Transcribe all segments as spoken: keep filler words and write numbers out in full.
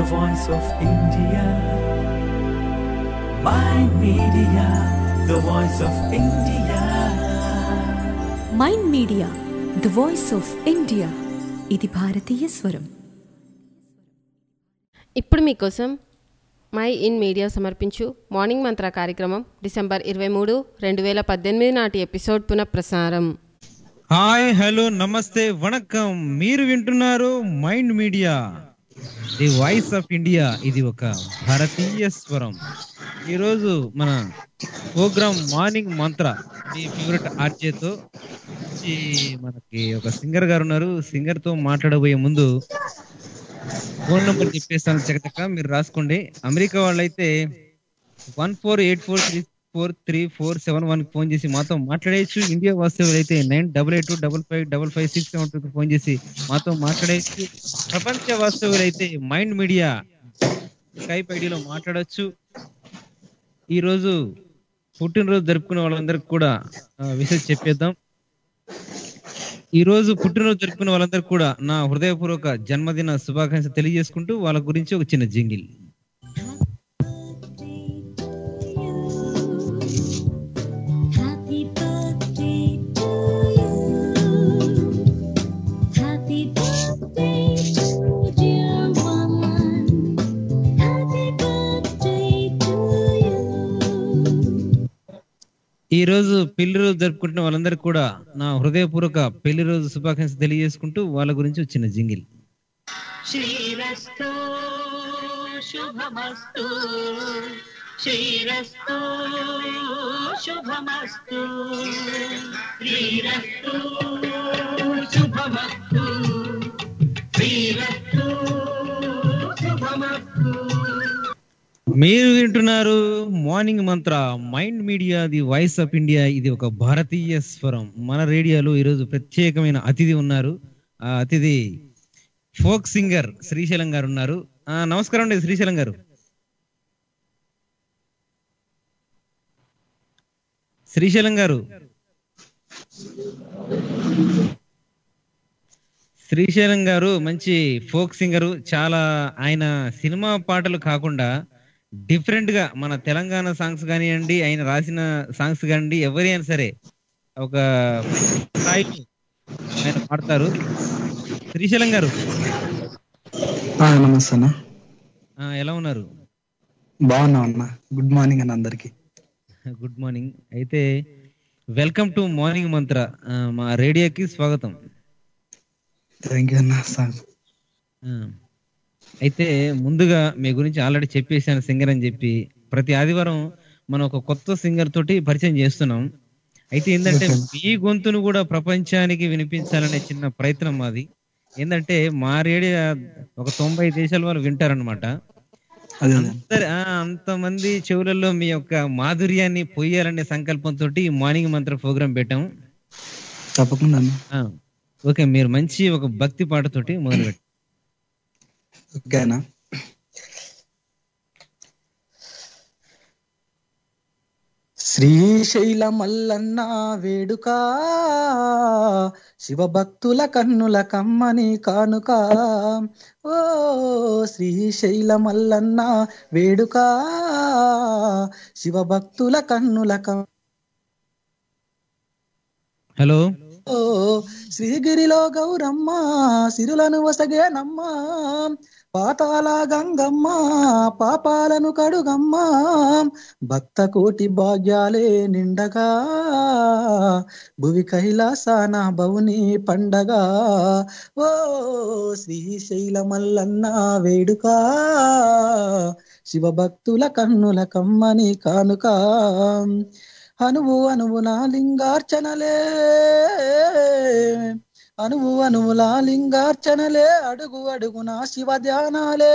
the voice of India. Mind Media, the voice of India. Mind media the voice of India. ఇది భారతీయ స్వరం. ఇప్పుడు మీకోసం my in media సమర్పించు morning Mantra కార్యక్రమం డిసెంబర్ ఇరవై మూడు రెండు వేల పద్దెనిమిది నాటి ఎపిసోడ్ పునఃప్రసారం. హాయ్, హలో, నమస్తే, వణకం. మీరు వింటున్నారు mind media the voice of India. ఇది ఒక భారతీయ స్వరం. ఈరోజు మన ప్రోగ్రామ్ మార్నింగ్ మంత్ర మీ ఫేవరెట్ ఆర్జేతో మనకి ఒక సింగర్ గారు ఉన్నారు. సింగర్ తో మాట్లాడబోయే ముందు ఫోన్ నెంబర్ చెప్పేస్తాను, చక్కచక్క మీరు రాసుకోండి. అమెరికా వాళ్ళైతే one four eight four three four three four seven one phone చేసి మాతో మాట్లాడేయచ్చు. ఇండియా వాస్తవులు అయితే nine double eight two double five double five six seven two phone చేసి మాతో మాట్లాడేయచ్చు. ప్రపంచ వాస్తవులు అయితే మైండ్ మీడియా స్కైప్ ఐడిలో మాట్లాడచ్చు. ఈరోజు పుట్టినరోజు జరుపుకునే వాళ్ళందరికి కూడా విషయం చెప్పేద్దాం. ఈ రోజు పుట్టినరోజు జరుపుకునే వాళ్ళందరికీ కూడా నా హృదయపూర్వక జన్మదిన శుభాకాంక్షలు తెలియజేసుకుంటూ వాళ్ళ గురించి ఒక చిన్న జింగిల్. ఈ రోజు పెళ్లి రోజు జరుపుకుంటున్న వాళ్ళందరికీ కూడా నా హృదయపూర్వక పెళ్లి రోజు శుభాకాంక్షలు తెలియజేసుకుంటూ వాళ్ళ గురించి వచ్చిన జింగిల్. శ్రీరస్తు శుభమస్తు, శ్రీరస్తు శుభమస్తు, శ్రీరస్తు శుభమస్తు, శ్రీరస్తు శుభమస్తు. మీరు వింటున్నారు morning Mantra mind media the voice of India. ఇది ఒక భారతీయ స్వరం. మన రేడియోలో ఈరోజు ప్రత్యేకమైన అతిథి ఉన్నారు. ఆ అతిథి ఫోక్ సింగర్ శ్రీశైలం గారు ఉన్నారు. ఆ నమస్కారం అండి శ్రీశైలం గారు. శ్రీశైలం గారు శ్రీశైలం గారు మంచి ఫోక్ సింగరు. చాలా ఆయన సినిమా పాటలు కాకుండా డిఫరెంట్ గా మన తెలంగాణ సాంగ్స్ కానివ్వండి, ఆయన రాసిన సాంగ్స్ కానివ్వండి, ఎవరైనా సరే ఒక స్థాయిలో ఆయన పాడతారు. శ్రీశైలం గారు నమస్తే అన్న. ఎలా ఉన్నారు? బాగున్నా అన్న. గుడ్ మార్నింగ్ అన్న అందరికి. Good morning. అయితే వెల్కమ్ టు మార్నింగ్ మంత్ర, మా రేడియోకి స్వాగతం. థ్యాంక్ యూ అన్న. అయితే ముందుగా మీ గురించి ఆల్రెడీ చెప్పేసాను సింగర్ అని చెప్పి. ప్రతి ఆదివారం మనం ఒక కొత్త సింగర్ తోటి పరిచయం చేస్తున్నాం. అయితే ఏంటంటే మీ గొంతును కూడా ప్రపంచానికి వినిపించాలనే చిన్న ప్రయత్నం మాది. ఏంటంటే మా రేడియో ఒక తొంభై దేశాల వాళ్ళు వింటారనమాట. అందరు అంతమంది చెవులలో మీ యొక్క మాధుర్యాన్ని పొయ్యాలనే సంకల్పంతో మార్నింగ్ మంత్ర ప్రోగ్రాం పెట్టాం. తప్పకుండా. ఓకే, మీరు మంచి ఒక భక్తి పాటతోటి మొదలు పెట్టాం. ఓకేనా. శ్రీశైల మల్లన్న వేడుక, శివభక్తుల కన్నుల కమ్మని కానుక. ఓ శ్రీశైల మల్లన్న వేడుక, శివభక్తుల కన్నుల కమ్. హలో. ఓ శ్రీగిరిలో గౌరమ్మ సిరులను వసగేనమ్మ, పాతాల గంగమ్మ పాపాలను కడుగమ్మ, భక్త కోటి భాగ్యాలే నిండగా, భువి కైలాసాన భవుని పండగ. ఓ శ్రీశైల మల్లన్న వేడుక, శివభక్తుల కన్నుల కమ్మని కానుక. అనువు అనువున లింగార్చనలే, అనువు అనువుల లింగార్చనలే, అడుగు అడుగున శివ ధ్యానాలే.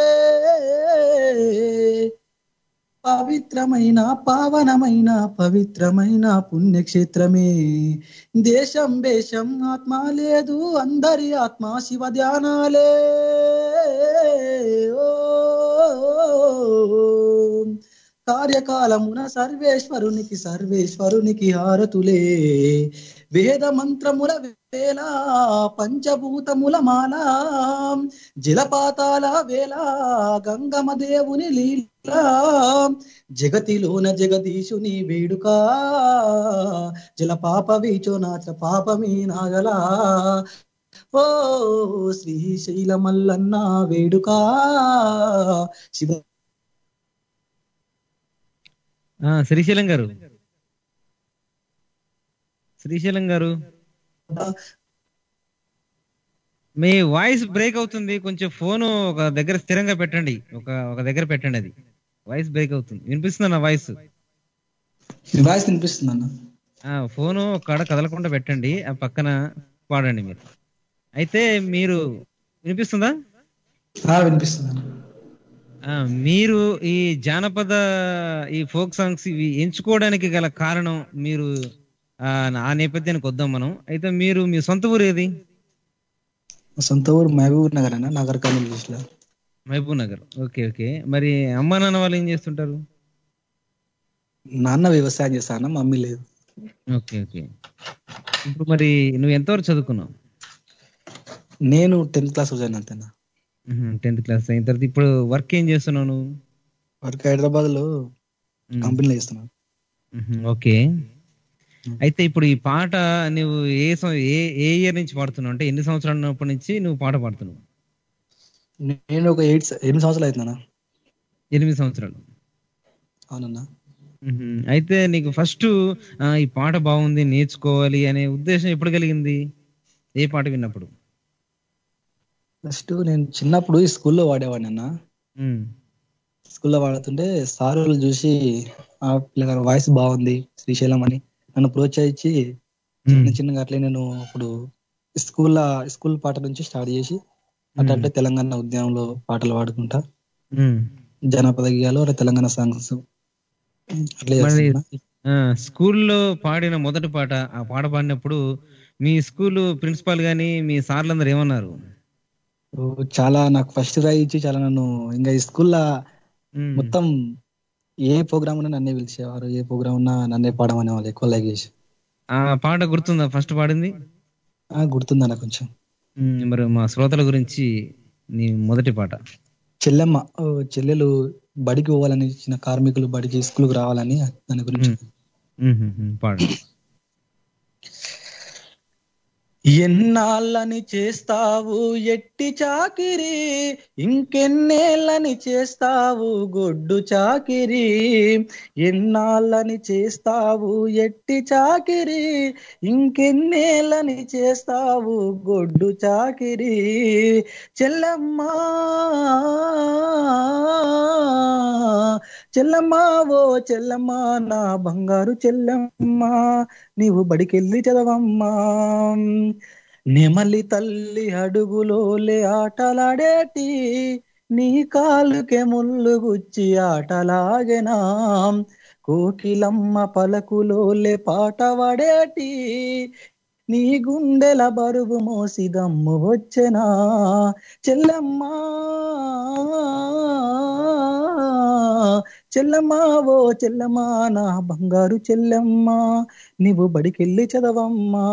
పవిత్రమైన పావనమైన పవిత్రమైన పుణ్యక్షేత్రమే, దేశం దేశం ఆత్మ లేదు, అందరి ఆత్మ శివ ధ్యానాలే. ఓ కార్యకాలమున సర్వేశ్వరునికి సర్వేశ్వరునికి హారతులే వేద మంత్రముల వేళ పంచభూతముల మాల జలపాతాల వేళ గంగమ దేవుని లీల జగతిలోన జగదీశుని వేడుక జల పాప వీచోనాచ పాపమీ నాగలా ఓ శ్రీశైల మల్లన్న వేడుక శివ. శ్రీశైలం గారు శ్రీశైలం గారు మీ వాయిస్ బ్రేక్ అవుతుంది, కొంచెం ఫోన్ ఒక దగ్గర స్థిరంగా పెట్టండి, ఒక ఒక దగ్గర పెట్టండి, అది వాయిస్ బ్రేక్ అవుతుంది. వినిపిస్తుందా నా వాయిస్? వాయిస్ వినిపిస్తుంది అన్న. ఫోను కాడ కదలకుండా పెట్టండి, ఆ పక్కన పాడండి మీరు. అయితే మీరు వినిపిస్తుందా? వినిపిస్తుంది. మీరు ఈ జానపద ఈ ఫోక్ సాంగ్స్ ఇవి ఎంచుకోవడానికి గల కారణం, మీరు ఆ నేపథ్యానికి వద్దాం మనం. అయితే మీరు మీ సొంత ఊరు ఏది? సొంత ఊరు మహబూబ్ నగర్ అన్న, నగర్ కర్నూలు జిల్లా. మహబూబ్ నగర్. Okay okay. మరి అమ్మా నాన్న వాళ్ళు ఏం చేస్తుంటారు? నాన్న వ్యవసాయం చేస్తాను, మమ్మీ లేదు. Okay okay. ఇప్పుడు మరి నువ్వు ఎంతవరకు చదువుకున్నావు? నేను టెన్త్ క్లాస్ చదివాను అంతేనా. టెన్త్ క్లాస్ అయిన తర్వాత ఇప్పుడు వర్క్ ఏం చేస్తున్నావు నువ్వు? వర్క్ హైదరాబాద్ లో కంపెనీలో చేస్తున్నాను. ఓకే. అయితే ఇప్పుడు ఈ పాట నువ్వు ఏ ఏ ఏ ఇయర్ నుంచి పాడుతున్నావు? అంటే ఎన్ని సంవత్సరాలు ఉన్నప్పటి నుంచి నువ్వు పాట పాడుతున్నావు? నేను ఒక ఎయిట్ ఎనిమిది సంవత్సరాలు అవుతున్నా. ఎనిమిది సంవత్సరాలు. అవునన్నా. అయితే నీకు ఫస్ట్ ఈ పాట బాగుంది నేర్చుకోవాలి అనే ఉద్దేశం ఎప్పుడు కలిగింది? ఏ పాట విన్నప్పుడు? ఫస్ట్ నేను చిన్నప్పుడు ఈ స్కూల్లో వాడేవాడిని అన్న. స్కూల్లో వాడుతుంటే సారులు చూసి ఆ పిల్లగారి వాయిస్ బాగుంది శ్రీశైలం అని నన్ను ప్రోత్సహించి చిన్న చిన్నగా అట్లే నేను ఇప్పుడు స్కూల్లో స్కూల్ పాట నుంచి స్టార్ట్ చేసి అట్లంటే తెలంగాణ ఉద్యమంలో పాటలు పాడుకుంటా జానపద గేయాలు తెలంగాణ సాంగ్స్ అట్లే. స్కూల్లో పాడిన మొదటి పాట, ఆ పాట పాడినప్పుడు మీ స్కూల్ ప్రిన్సిపాల్ గాని మీ సార్లందరూ ఏమన్నారు? చాలా నాకు ఫస్ట్ రాయించి చాలా నన్ను ఇంకా ఈ స్కూల్లో మొత్తం ఏ ప్రోగ్రామ్ ఉన్నా నన్నే పిలిచేవారు, ఏ ప్రోగ్రామ్ ఉన్నా నన్నే పాడమనే వాళ్ళు, ఎక్కువ లైక్ చేసి. ఆ పాట గుర్తుందా ఫస్ట్ పాడింది? గుర్తుందన్న కొంచెం. మరి మా శ్రోతల గురించి నీ మొదటి పాట. చెల్లెమ్మ, చెల్లెలు బడికి పోవాలని, చిన్న కార్మికులు బడికి స్కూల్కి రావాలని దాని గురించి పాడు. ఎన్నాళ్ళని చేస్తావు ఎట్టి చాకిరి, ఇంకెన్నేళ్ళని చేస్తావు గొడ్డు చాకిరి. ఎన్నాళ్ళని చేస్తావు ఎట్టి చాకిరి, ఇంకెన్నేళ్ళని చేస్తావు గొడ్డు చాకిరి. చెల్లమ్మా చెల్లమ్మా ఓ చెల్లమ్మా నా బంగారు చెల్లమ్మా, నీవు బడికెళ్ళి చదవమ్మా. నెమలి తల్లి అడుగులోలే ఆటలాడేటి, నీ కాలుకే ముళ్ళు గుచ్చి ఆటలాగెనా. కోకిలమ్మ పలకులోలే పాట వాడేటి, నీ గుండెల బరువు మోసి దమ్ము వచ్చెనా. చెల్లమ్మా చెల్లమ్మా ఓ చెల్లమ్మా నా బంగారు చెల్లమ్మా, నీవు బడికెళ్ళి చదవమ్మా.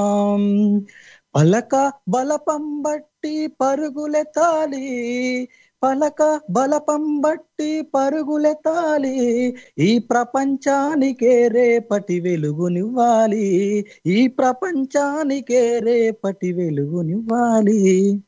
పలక బలపం బట్టి పరుగులెత్తాలి, పలక బలపం బట్టి పరుగులెత్తాలి, ఈ ప్రపంచానికే రేపటి వెలుగునివ్వాలి, ఈ ప్రపంచానికే రేపటి వెలుగునివ్వాలి.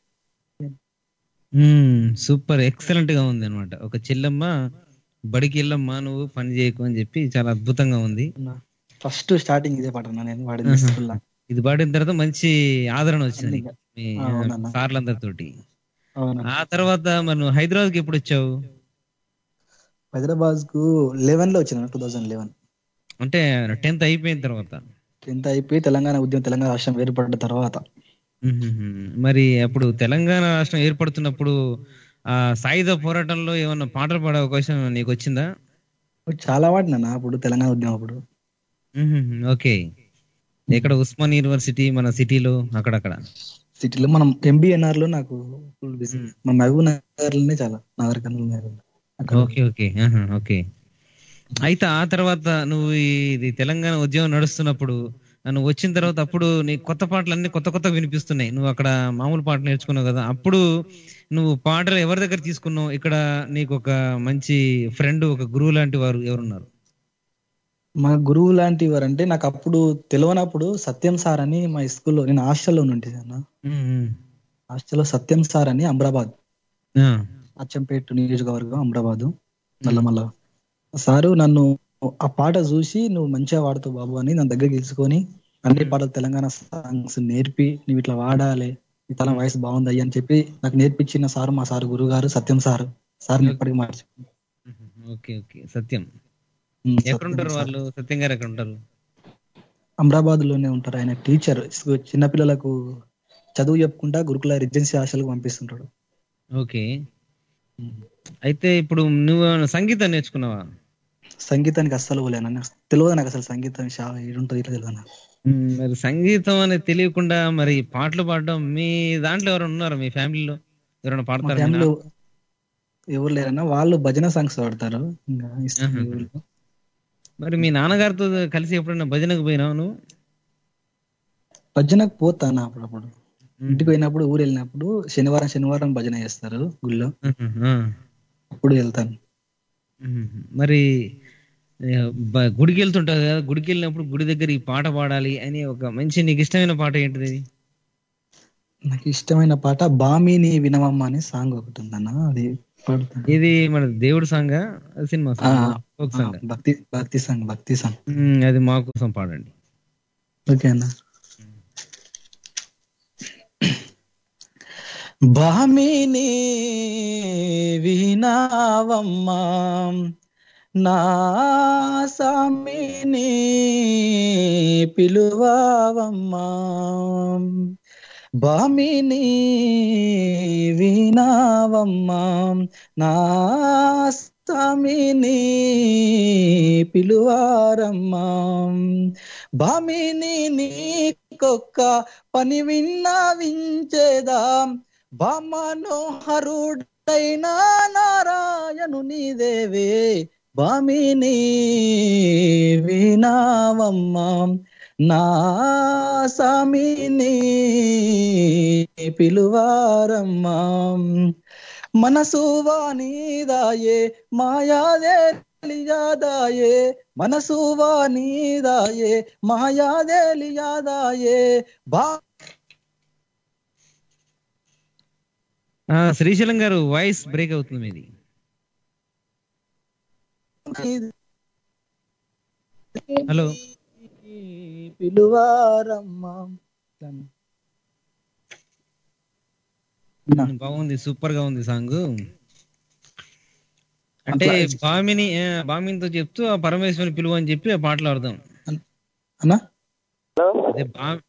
సూపర్, ఎక్సలెంట్ గా ఉంది అనమాట. ఒక చెల్లమ్మ బడికి వెళ్ళమ్మా నువ్వు పని చేయకు అని చెప్పి చాలా అద్భుతంగా ఉంది. ఫస్ట్ స్టార్టింగ్ ఇదే పాట నేను వాడింది. ఇది పాడిన తర్వాత మంచి ఆదరణ వచ్చింది మీ సార్లందరితోటి. ఆ తర్వాత మరి నువ్వు హైదరాబాద్ కి ఎప్పుడు వచ్చావు? హైదరాబాద్ కు లెవెన్ లో వచ్చిన, టూ థౌజండ్ లెవెన్ అంటే టెన్త్ అయిపోయిన తర్వాత. టెన్త్ అయిపోయి తెలంగాణ ఉద్యమం, తెలంగాణ రాష్ట్రం ఏర్పడ్డ తర్వాత. మరి అప్పుడు తెలంగాణ రాష్ట్రం ఏర్పడుతున్నప్పుడు ఆ సాయుధ పోరాటంలో ఏమన్నా పాటలు పాడే అవకాశం నీకు వచ్చిందా? చాలా వాడినా అప్పుడు తెలంగాణ ఉద్యమం అప్పుడు. ఓకే. ఎక్కడ? ఉస్మాన్ యూనివర్సిటీ మన సిటీలో అక్కడక్కడ సిటీలో మనం ఎంబీఎన్ఆర్ లో నాకు మన మహబూబ్ నగర్ లోనే చాలా Nagarkurnool. Okay okay okay. అయితే ఆ తర్వాత నువ్వు ఈ- ఇది తెలంగాణ ఉద్యమం నడుస్తున్నప్పుడు నువ్వు వచ్చిన తర్వాత అప్పుడు నీ కొత్త పాటలు అన్ని కొత్త కొత్త వినిపిస్తున్నాయి. నువ్వు అక్కడ మామూలు పాటలు నేర్చుకున్నావు కదా, అప్పుడు నువ్వు పాటలు ఎవరి దగ్గర తీసుకున్నావు? ఇక్కడ నీకు ఒక మంచి ఫ్రెండ్, ఒక గురువు లాంటి వారు ఎవరున్నారు? మా గురువు లాంటి వారు అంటే నాకు అప్పుడు తెలియనప్పుడు సత్యం సార్ అని మా స్కూల్లో, నేను హాస్టల్లో నుండి అన్న, ఉమ్, ఉమ్. హాస్టల్లో సత్యం సార్ అని అమ్రాబాద్, ఆ, అచ్చంపేట నియోజకవర్గం అమ్రాబాదు నల్లమల్ల సారు నన్ను ఆ పాట చూసి నువ్వు మంచిగా వాడుతావు బాబు అని నన్ను దగ్గర తీసుకొని అన్ని పాటలు తెలంగాణ సాంగ్స్ నేర్పి నువ్వు ఇట్లా వాడాలి, ఇతర వాయిస్ బాగుంది అని చెప్పి నాకు నేర్పించిన సారు మా సారు గురువు గారు సత్యం సారు. సార్ని ఎప్పటికీ మార్చి ఓకే ఓకే. సత్యం ఎక్కడుంటారు వాళ్ళు? సత్యం గారు ఎక్కడ ఉంటారు? అమరాబాద్ లోనే ఉంటారు. ఆయన టీచర్, చిన్నపిల్లలకు చదువు చెప్పుకుంటా గురుకుల రెసిడెన్సీ హాస్టల్కి పంపిస్తుంటాడు. ఓకే. అయితే ఇప్పుడు నువ్వు ఏమైనా సంగీతం నేర్చుకున్నావా? సంగీతానికి అస్సలు పోలేను, తెలియదు నాకు అసలు సంగీతం ఏడుంటుంది ఇట్లా తెలియదు నాకు. ఉమ్, మరి సంగీతం అనేది తెలియకుండా మరి పాటలు పాడడం, మీ దాంట్లో ఎవరైనా ఉన్నారా? మీ ఫ్యామిలీలో ఎవరైనా మా పాడతారా? ఫ్యామిలీలో ఎవరు లేరన్నా, వాళ్ళు భజన సాంగ్స్ పాడతారు. ఇంకా ఇష్టం ఆహా. ఎవరు. మరి మీ నాన్నగారితో కలిసి ఎప్పుడైనా భజనకు పోయినావు నువ్వు? భజనకు పోతాను అప్పుడప్పుడు. ఉమ్. ఇంటికి పోయినప్పుడు, ఊరు వెళ్ళినప్పుడు శనివారం శనివారం భజన చేస్తారు గుళ్ళో, ఆహా. అప్పుడు వెళ్తాను. ఉమ్. మరి ఏ, బ- గుడికి వెళ్తుంటావు కదా, గుడికి వెళ్ళినప్పుడు గుడి దగ్గర ఈ పాట పాడాలి అని ఒక మంచి నీకు ఇష్టమైన పాట ఏంటిది? నాకు ఇష్టమైన పాట బామిని వినవమ్మ అనే సాంగ్ ఒకటి ఉందన్న, అది పాడుతాను. ఇది మన దేవుడు సాంగ్, సినిమా ఆ, సాంగ్, ఫోక్ ఆ, సాంగ్? భక్తి భక్తి సాంగ్ భక్తి సాంగ్. ఉమ్, అది మా కోసం పాడండి. ఓకే అన్న. బామిని వినావమ్మా నా సామిని పిలువావమ్మా, బామిని వినావమ్మా నా సామిని పిలువారమ్మా, బామిని నీకొక్క పని విన్నవించేదా, బామనోహరుడైనా నారాయణు నీదేవే, బామిని వినావమ్మా నా సామిని పిలువారమ్మా, మనసు వానిదాయే మాయాదేలియాదాయే, మనసు వానిదాయే మాయాదేలియాదాయే, బా ఆ, శ్రీశైలం గారు వాయిస్ బ్రేక్ అవుతుంది మీది. హలో. పిలువారమ్మా. ఉమ్, బాగుంది, సూపర్ గా ఉంది సాంగ్. అంటే అట్లా- బామిని ఆ, బామినితో చెప్తూ ఆ పరమేశ్వరుని పిలువ అని చెప్పి ఆ పాటలు ఆడదాం. అన్నా అదే బా-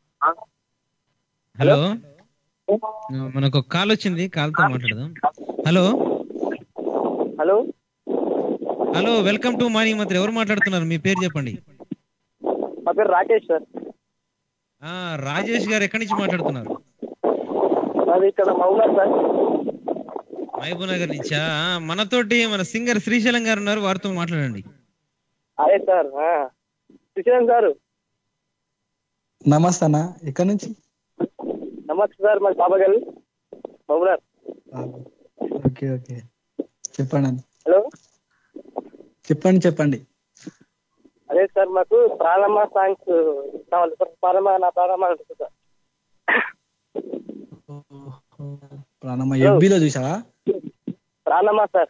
హలో, ఆ, మనకు ఒక కాల్ వచ్చింది, కాల్ తో మాట్లాడదాం. Hello hello hello, welcome to morning Mantra. ఎవరు మాట్లాడుతున్నారు? మీ పేరు చెప్పండి. మా పేరు రాకేష్ సార్. ఆ, రాజేష్ గారు ఎక్కడి నుంచి మాట్లాడుతున్నారు? అది ఇక్కడ మహబూబ్ సార్. మహబూబ్ నగర్ నుంచా? ఆ, మనతోటి మన సింగర్ శ్రీశైలం గారు ఉన్నారు, వారితో మాట్లాడండి. అదే సార్, శ్రీశైలం గారు. నమస్తే అన్న, ఎక్కడి నుంచి? నమస్తే సార్, మాది బాబాగల్ మహబూబ్. ఓకే ఓకే, చెప్పండి అన్న. హలో, చెప్పండి చెప్పండి. అదే సార్, మాకు ప్రారంభ సాంగ్స్ కావాలి సార్. ప్రారంభ నా ప్రారంభ ఉంటుంది సార్. ప్రాణమ్మ ఎఫ్బీలో చూసావా? ప్రారంభ సార్.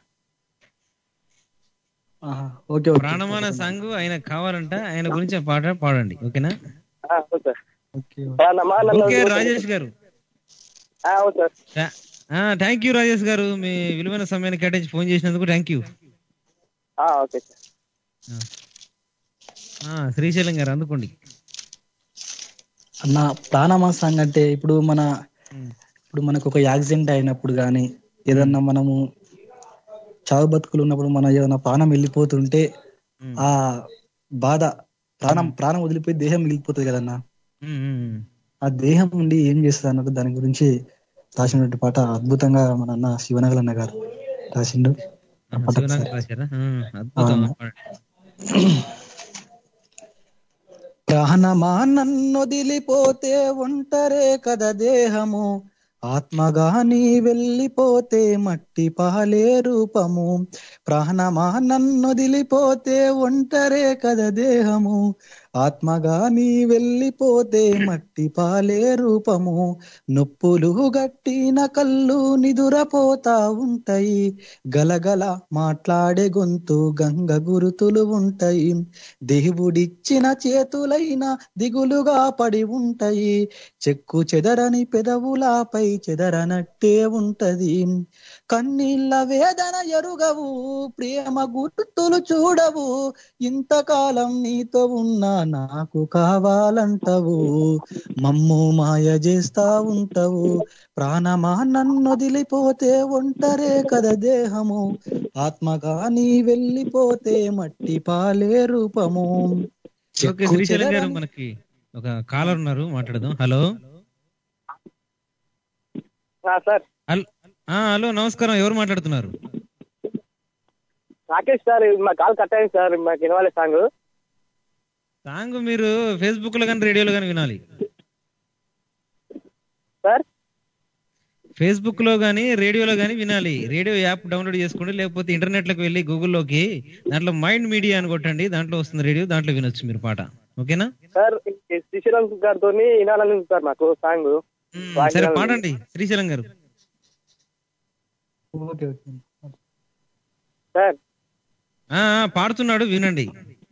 ఆహా, ఓకే ఓకే. ప్రాణమాన సాంగ్ ఆయన కావాలంట, ఆయన గురించి ఆ పాట పాడండి, ఓకేనా? అవును సార్. ఓకే ప్రారంభ ఓకే రాజేష్ గారు. అవును సార్. థ్యాంక్ యూ రాజేష్ గారు, మీ విలువైన సమయాన్ని కేటాయించి ఫోన్ చేసినందుకు thank you. Okay sir. Srisailam గారు అందుకోండి. అన్న, ప్రాణమా సాంగ్ అంటే ఇప్పుడు మన ఇప్పుడు మనకు ఒక యాక్సిడెంట్ అయినప్పుడు కానీ ఏదన్నా మనము చావు బతుకులు ఉన్నప్పుడు మన ఏదైనా ప్రాణం వెళ్ళిపోతుంటే ఆ బాధ, ప్రాణం ప్రాణం వదిలిపోయి దేహం మిగిలిపోతుంది కదన్నా, ఆ దేహం నుండి ఏం చేస్తుంది అన్నట్టు దాని గురించి రాసినటువంటి పాట అద్భుతంగా మన అన్న శివనగల్ అన్న గారు రాసిండు. శివనాగర్ రాశారా? అద్భుతం. ప్రాణమా నన్నొదిలిపోతే ఒంటరే కదా దేహము, ఆత్మగా నీ వెళ్ళిపోతే మట్టి పాలే రూపము. ప్రాణమా నన్నొదిలిపోతే ఒంటరే కదా దేహము, ఆత్మగా నీ వెళ్ళిపోతే మట్టి పాలే రూపము. నొప్పులు గట్టిన కళ్ళు నిదురపోతా ఉంటాయి, గలగల మాట్లాడే గొంతు గంగ గురుతులు ఉంటాయి. దేవుడిచ్చిన చేతులైన దిగులుగా పడి ఉంటాయి, చెక్కు చెదరని పెదవులాపై చెదరనట్టే ఉంటది. కన్నీళ్ళ వేదన ఎరుగవు, ప్రేమ గుర్తులు చూడవు, ఇంతకాలం నీతో ఉన్నా నాకు కావాలంటవు, మమ్ము మాయ చేస్తా ఉంటావు. ప్రాణమా నన్నొదిలిపోతే ఒంటరే కదా దేహము, ఆత్మగా నీ వెళ్ళిపోతే మట్టి పాలే రూపము. శ్రీశైలం గారు మనకి ఒక కాలర్ ఉన్నారు, మాట్లాడదాం. Hello sir. హలో నమస్కారం, ఎవరు మాట్లాడుతున్నారు? రాకేష్ సార్, మా కాల్ కట్ అయింది సార్, మాకు వినవాలి సాంగ్. సాంగ్ మీరు ఫేస్బుక్ లో కానీ రేడియోలో కానీ వినాలి సార్. ఫేస్బుక్ లో కానీ రేడియోలో కానీ వినాలి. రేడియో యాప్ డౌన్లోడ్ చేసుకోండి, లేకపోతే ఇంటర్నెట్ లోకి వెళ్ళి గూగుల్లోకి దాంట్లో మైండ్ మీడియా అని కొట్టండి, దాంట్లో వస్తుంది రేడియో, దాంట్లో వినొచ్చు మీరు పాట. ఓకేనా సార్? శ్రీశైలం గారితో వినాలని సార్ నాకు సాంగ్. సరే పాడండి శ్రీశైలం గారు. సార్ పాడుతున్నాడు, వినండి.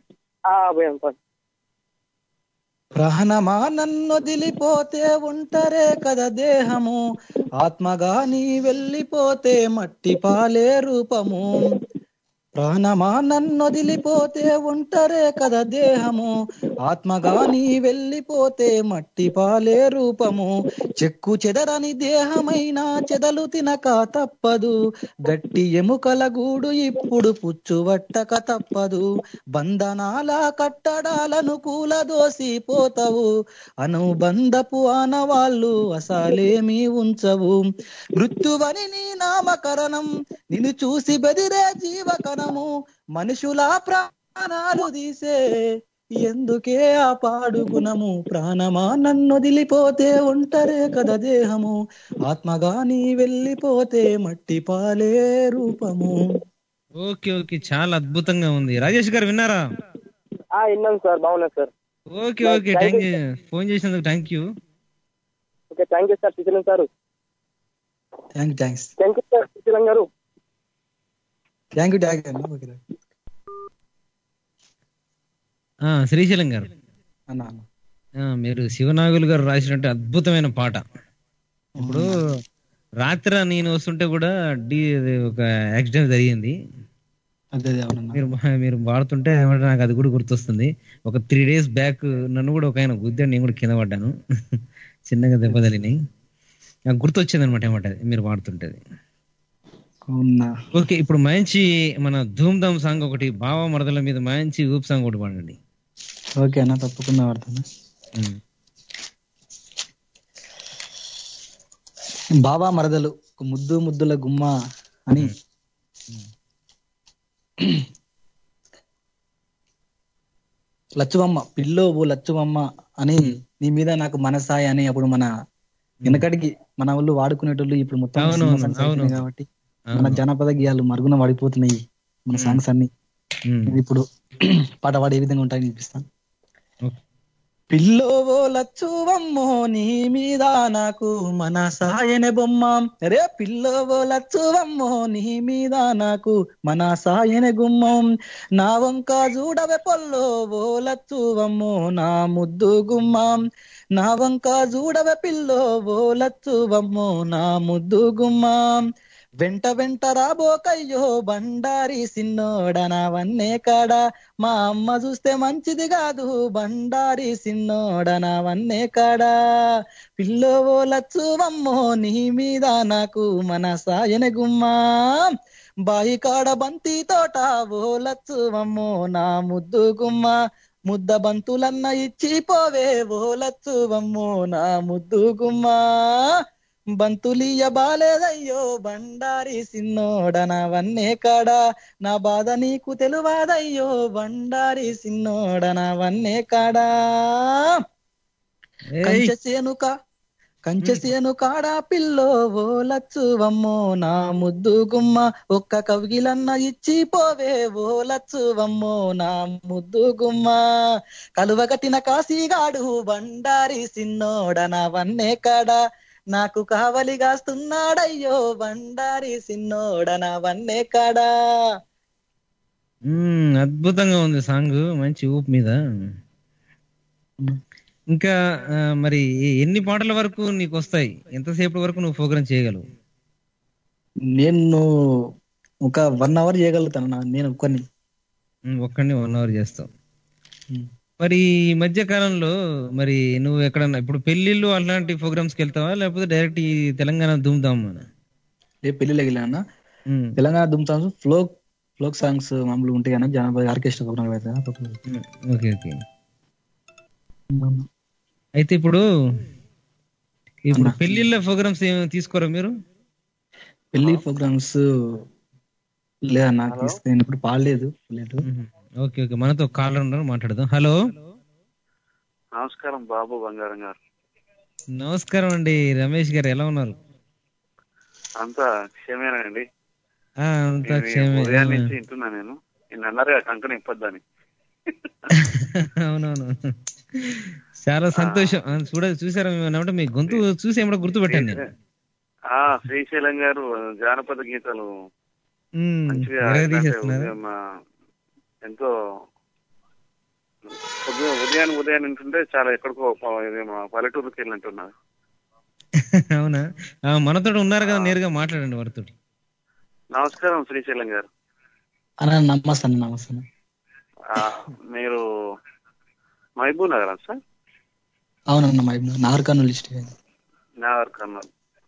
ప్రాణమా నన్నొదిలిపోతే ఒంటరే కదా దేహము, ఆత్మగా నీ వెళ్ళిపోతే మట్టి పాలే రూపము. ప్రాణమా నన్నొదిలిపోతే ఒంటరే కదా దేహము, ఆత్మగా నీ వెళ్ళిపోతే మట్టి పాలే రూపము. చెక్కు చెదరని దేహమైనా చెదలు తినక తప్పదు, గట్టి ఎముకల గూడు ఇప్పుడు పుచ్చువట్టక తప్పదు. బంధనాల కట్టడాలను కూలదోసి పోతవు, అనుబంధపు ఆనవాళ్ళు అసలేమీ ఉంచవు. మృత్యువని నీ నామకరణం, నిన్ను చూసి బెదిరే జీవకరణం, మనుషుల ప్రాణాలు తీసే ఎందుకే ఆ పాడు గుణము. ప్రాణమా నన్నొదిలిపోతే ఒంటరే కదా దేహము, ఆత్మగా నీ వెళ్ళిపోతే మట్టి పాలే రూపము. ఓకే ఓకే, చాలా అద్భుతంగా ఉంది. రాజేష్ గారు విన్నారా? విన్నాను సార్, బాగున్నారు sir. Okay okay, thank you, phone చేసినందుకు thank you. Okay, thank you sir Srisailam sir. Thank thanks thank you sir Srisailam గారు. Thank you thank you. Srisailam గారు, మీరు శివనాగులు గారు రాసినట్టు అద్భుతమైన పాట. ఇప్పుడు రాత్రి నేను వస్తుంటే కూడా డి ఒక యాక్సిడెంట్ జరిగింది. మీరు మీరు పాడుతుంటే నాకు అది కూడా గుర్తొస్తుంది. ఒక త్రీ డేస్ బ్యాక్ నన్ను కూడా ఒక ఆయన గుద్దాడు, నేను కూడా కింద పడ్డాను, చిన్నగా దెబ్బ తగిలినాయి. నాకు గుర్తొచ్చింది అనమాట ఏమంటే మీరు పాడుతుంటేది. ఓకే, ఇప్పుడు మంచి మన ధూమ్ ధామ్ సాంగ్ ఒకటి, బావ మరదల మీద మంచి ఊప్ సాంగ్ ఒకటి పాడండి. ఓకే అన్న, తప్పకుండా పాడతాను. బావా మరదలు ముద్దు ముద్దుల గుమ్మ అని లచ్చువమ్మ పిల్లో ఓ లచ్చువమ్మ అని నీ మీద నాకు మనసాయి అని అప్పుడు మన వెనకటికి మన వాళ్ళు వాడుకునేటోళ్ళు. ఇప్పుడు మొత్తం కాబట్టి మన జానపద గేయాలు మరుగున పడిపోతున్నాయి మన సాంగ్స్ అన్ని. ఇప్పుడు పాట పాడే విధంగా ఉంటాయని చూపిస్తాను. పిల్లో ఓ లచ్చువమ్మో నీ మీద నాకు మనసాయనే బొమ్మ, రే పిల్లో ఓ లచ్చువమ్మో నీ మీద నాకు మనసాయనే గుమ్మం, నా వంక చూడవే పొల్లో ఓ లచ్చువమ్మో నా ముద్దు గుమ్మం, నా వంక చూడవే పిల్లో ఓ లచ్చువమ్మో నా ముద్దు గుమ్మం, వెంట వెంట రాబోకయ్యో బండారి సిన్నోడనా వన్నే కాడా, మా అమ్మ చూస్తే మంచిది కాదు బండారి సిన్నోడనా వన్నే కాడా, పిల్లో ఓ లచ్చువమ్మో నీ మీద నాకు మనసాయన గుమ్మా, బాయి కాడ బంతి తోట ఓ లచ్చువమ్మో నా ముద్దు గుమ్మ, ముద్ద బంతులన్న ఇచ్చిపోవే ఓ లచ్చువమ్మో నా ముద్దు గుమ్మ, బంతులియ బాలేదయ్యో బండారి సిన్నోడన వన్నే కాడా, నా బాధ నీకు తెలువాదయ్యో బండారి సిన్నోడన వన్నే కాడా. కంచె సేనుక కంచె సేను కాడా పిల్లో ఓ లచ్చువమ్మో నా ముద్దు గుమ్మ, ఒక్క కవిగిలన్న ఇచ్చి పోవే ఓ లచ్చువమ్మో నా ముద్దు గుమ్మ. కలువగట్టిన కాశీగాడు బండారి సిన్నోడన వన్నే కాడా, నాకు కావలిగాస్తున్నాడయ్యో బండారి సిన్నోడన వన్నే కాడా. అద్భుతంగా ఉంది సాంగ్, మంచి ఊపు మీద. ఇంకా మరి ఎన్ని పాటల వరకు నీకు వస్తాయి? ఎంతసేపు వరకు నువ్వు ప్రోగ్రామ్ చేయగలవు? నేను ఒక వన్ అవర్ చేయగలుగుతాను. నేను ఒక్కని ఒక్కడిని వన్ అవర్ చేస్తావు. మరి ఈ మధ్య కాలంలో మరి నువ్వు ఎక్కడన్నా ఇప్పుడు పెళ్లిళ్ళు అలాంటి ప్రోగ్రామ్స్కి వెళ్తావా, లేకపోతే డైరెక్ట్ ఈ తెలంగాణ దుమ్దాం? ఏ పెళ్లిళ్ళకి వెళ్ళానా? తెలంగాణ దుమ్ సాంగ్స్, ఫ్లోక్ ఫ్లోక్ సాంగ్స్ మామూలు ఉంటాయి కానీ జానపద ఆర్కెస్ట్రా ప్రోగ్రామ్ అయితే. Okay okay. అయితే ఇప్పుడు ఇప్పుడు పెళ్లిళ్ళ ప్రోగ్రామ్స్ ఏమి తీసుకోరా మీరు? పెళ్లి ప్రోగ్రామ్స్ లేదా నాకు తీసుకు ఇప్పుడు పాడలేదు. ఓకే ఓకే, మనతో కాలర్ ఉన్నారు, మాట్లాడదాం. హలో, నమస్కారం బాబు బంగారం గారు. నమస్కారం అండి, రమేష్ గారు ఎలా ఉన్నారు? అంతా క్షేమేనండి. అంతా క్షేమే. ఉదయం నుంచి వింటున్నా నేను, నిన్న అన్నారు కంకణ ఇప్పొద్దని. అవునవును, చాలా సంతోషం. చూడ చూసారా మేమంటే మీ గొంతు చూసి ఏమో గుర్తుపెట్టాను నేను. శ్రీశైలం గారు జానపద గీతాలు మంచిగా ఎంతో ఉదయాన్ని ఉదయాన్ని వింటుంటే చాలా ఎక్కడికో పల్లెటూరుకి వెళ్ళినట్టున్నారు. అవునా, మనతో ఉన్నారు కదా, నేరుగా మాట్లాడండి వారితో. నమస్కారం శ్రీశైలం గారు. నమస్తే నమస్తే. మీరు మహబూబ్ నగర్ సార్? అవునన్నా, Mahabub Nagarkurnool district. Nagarkurnool.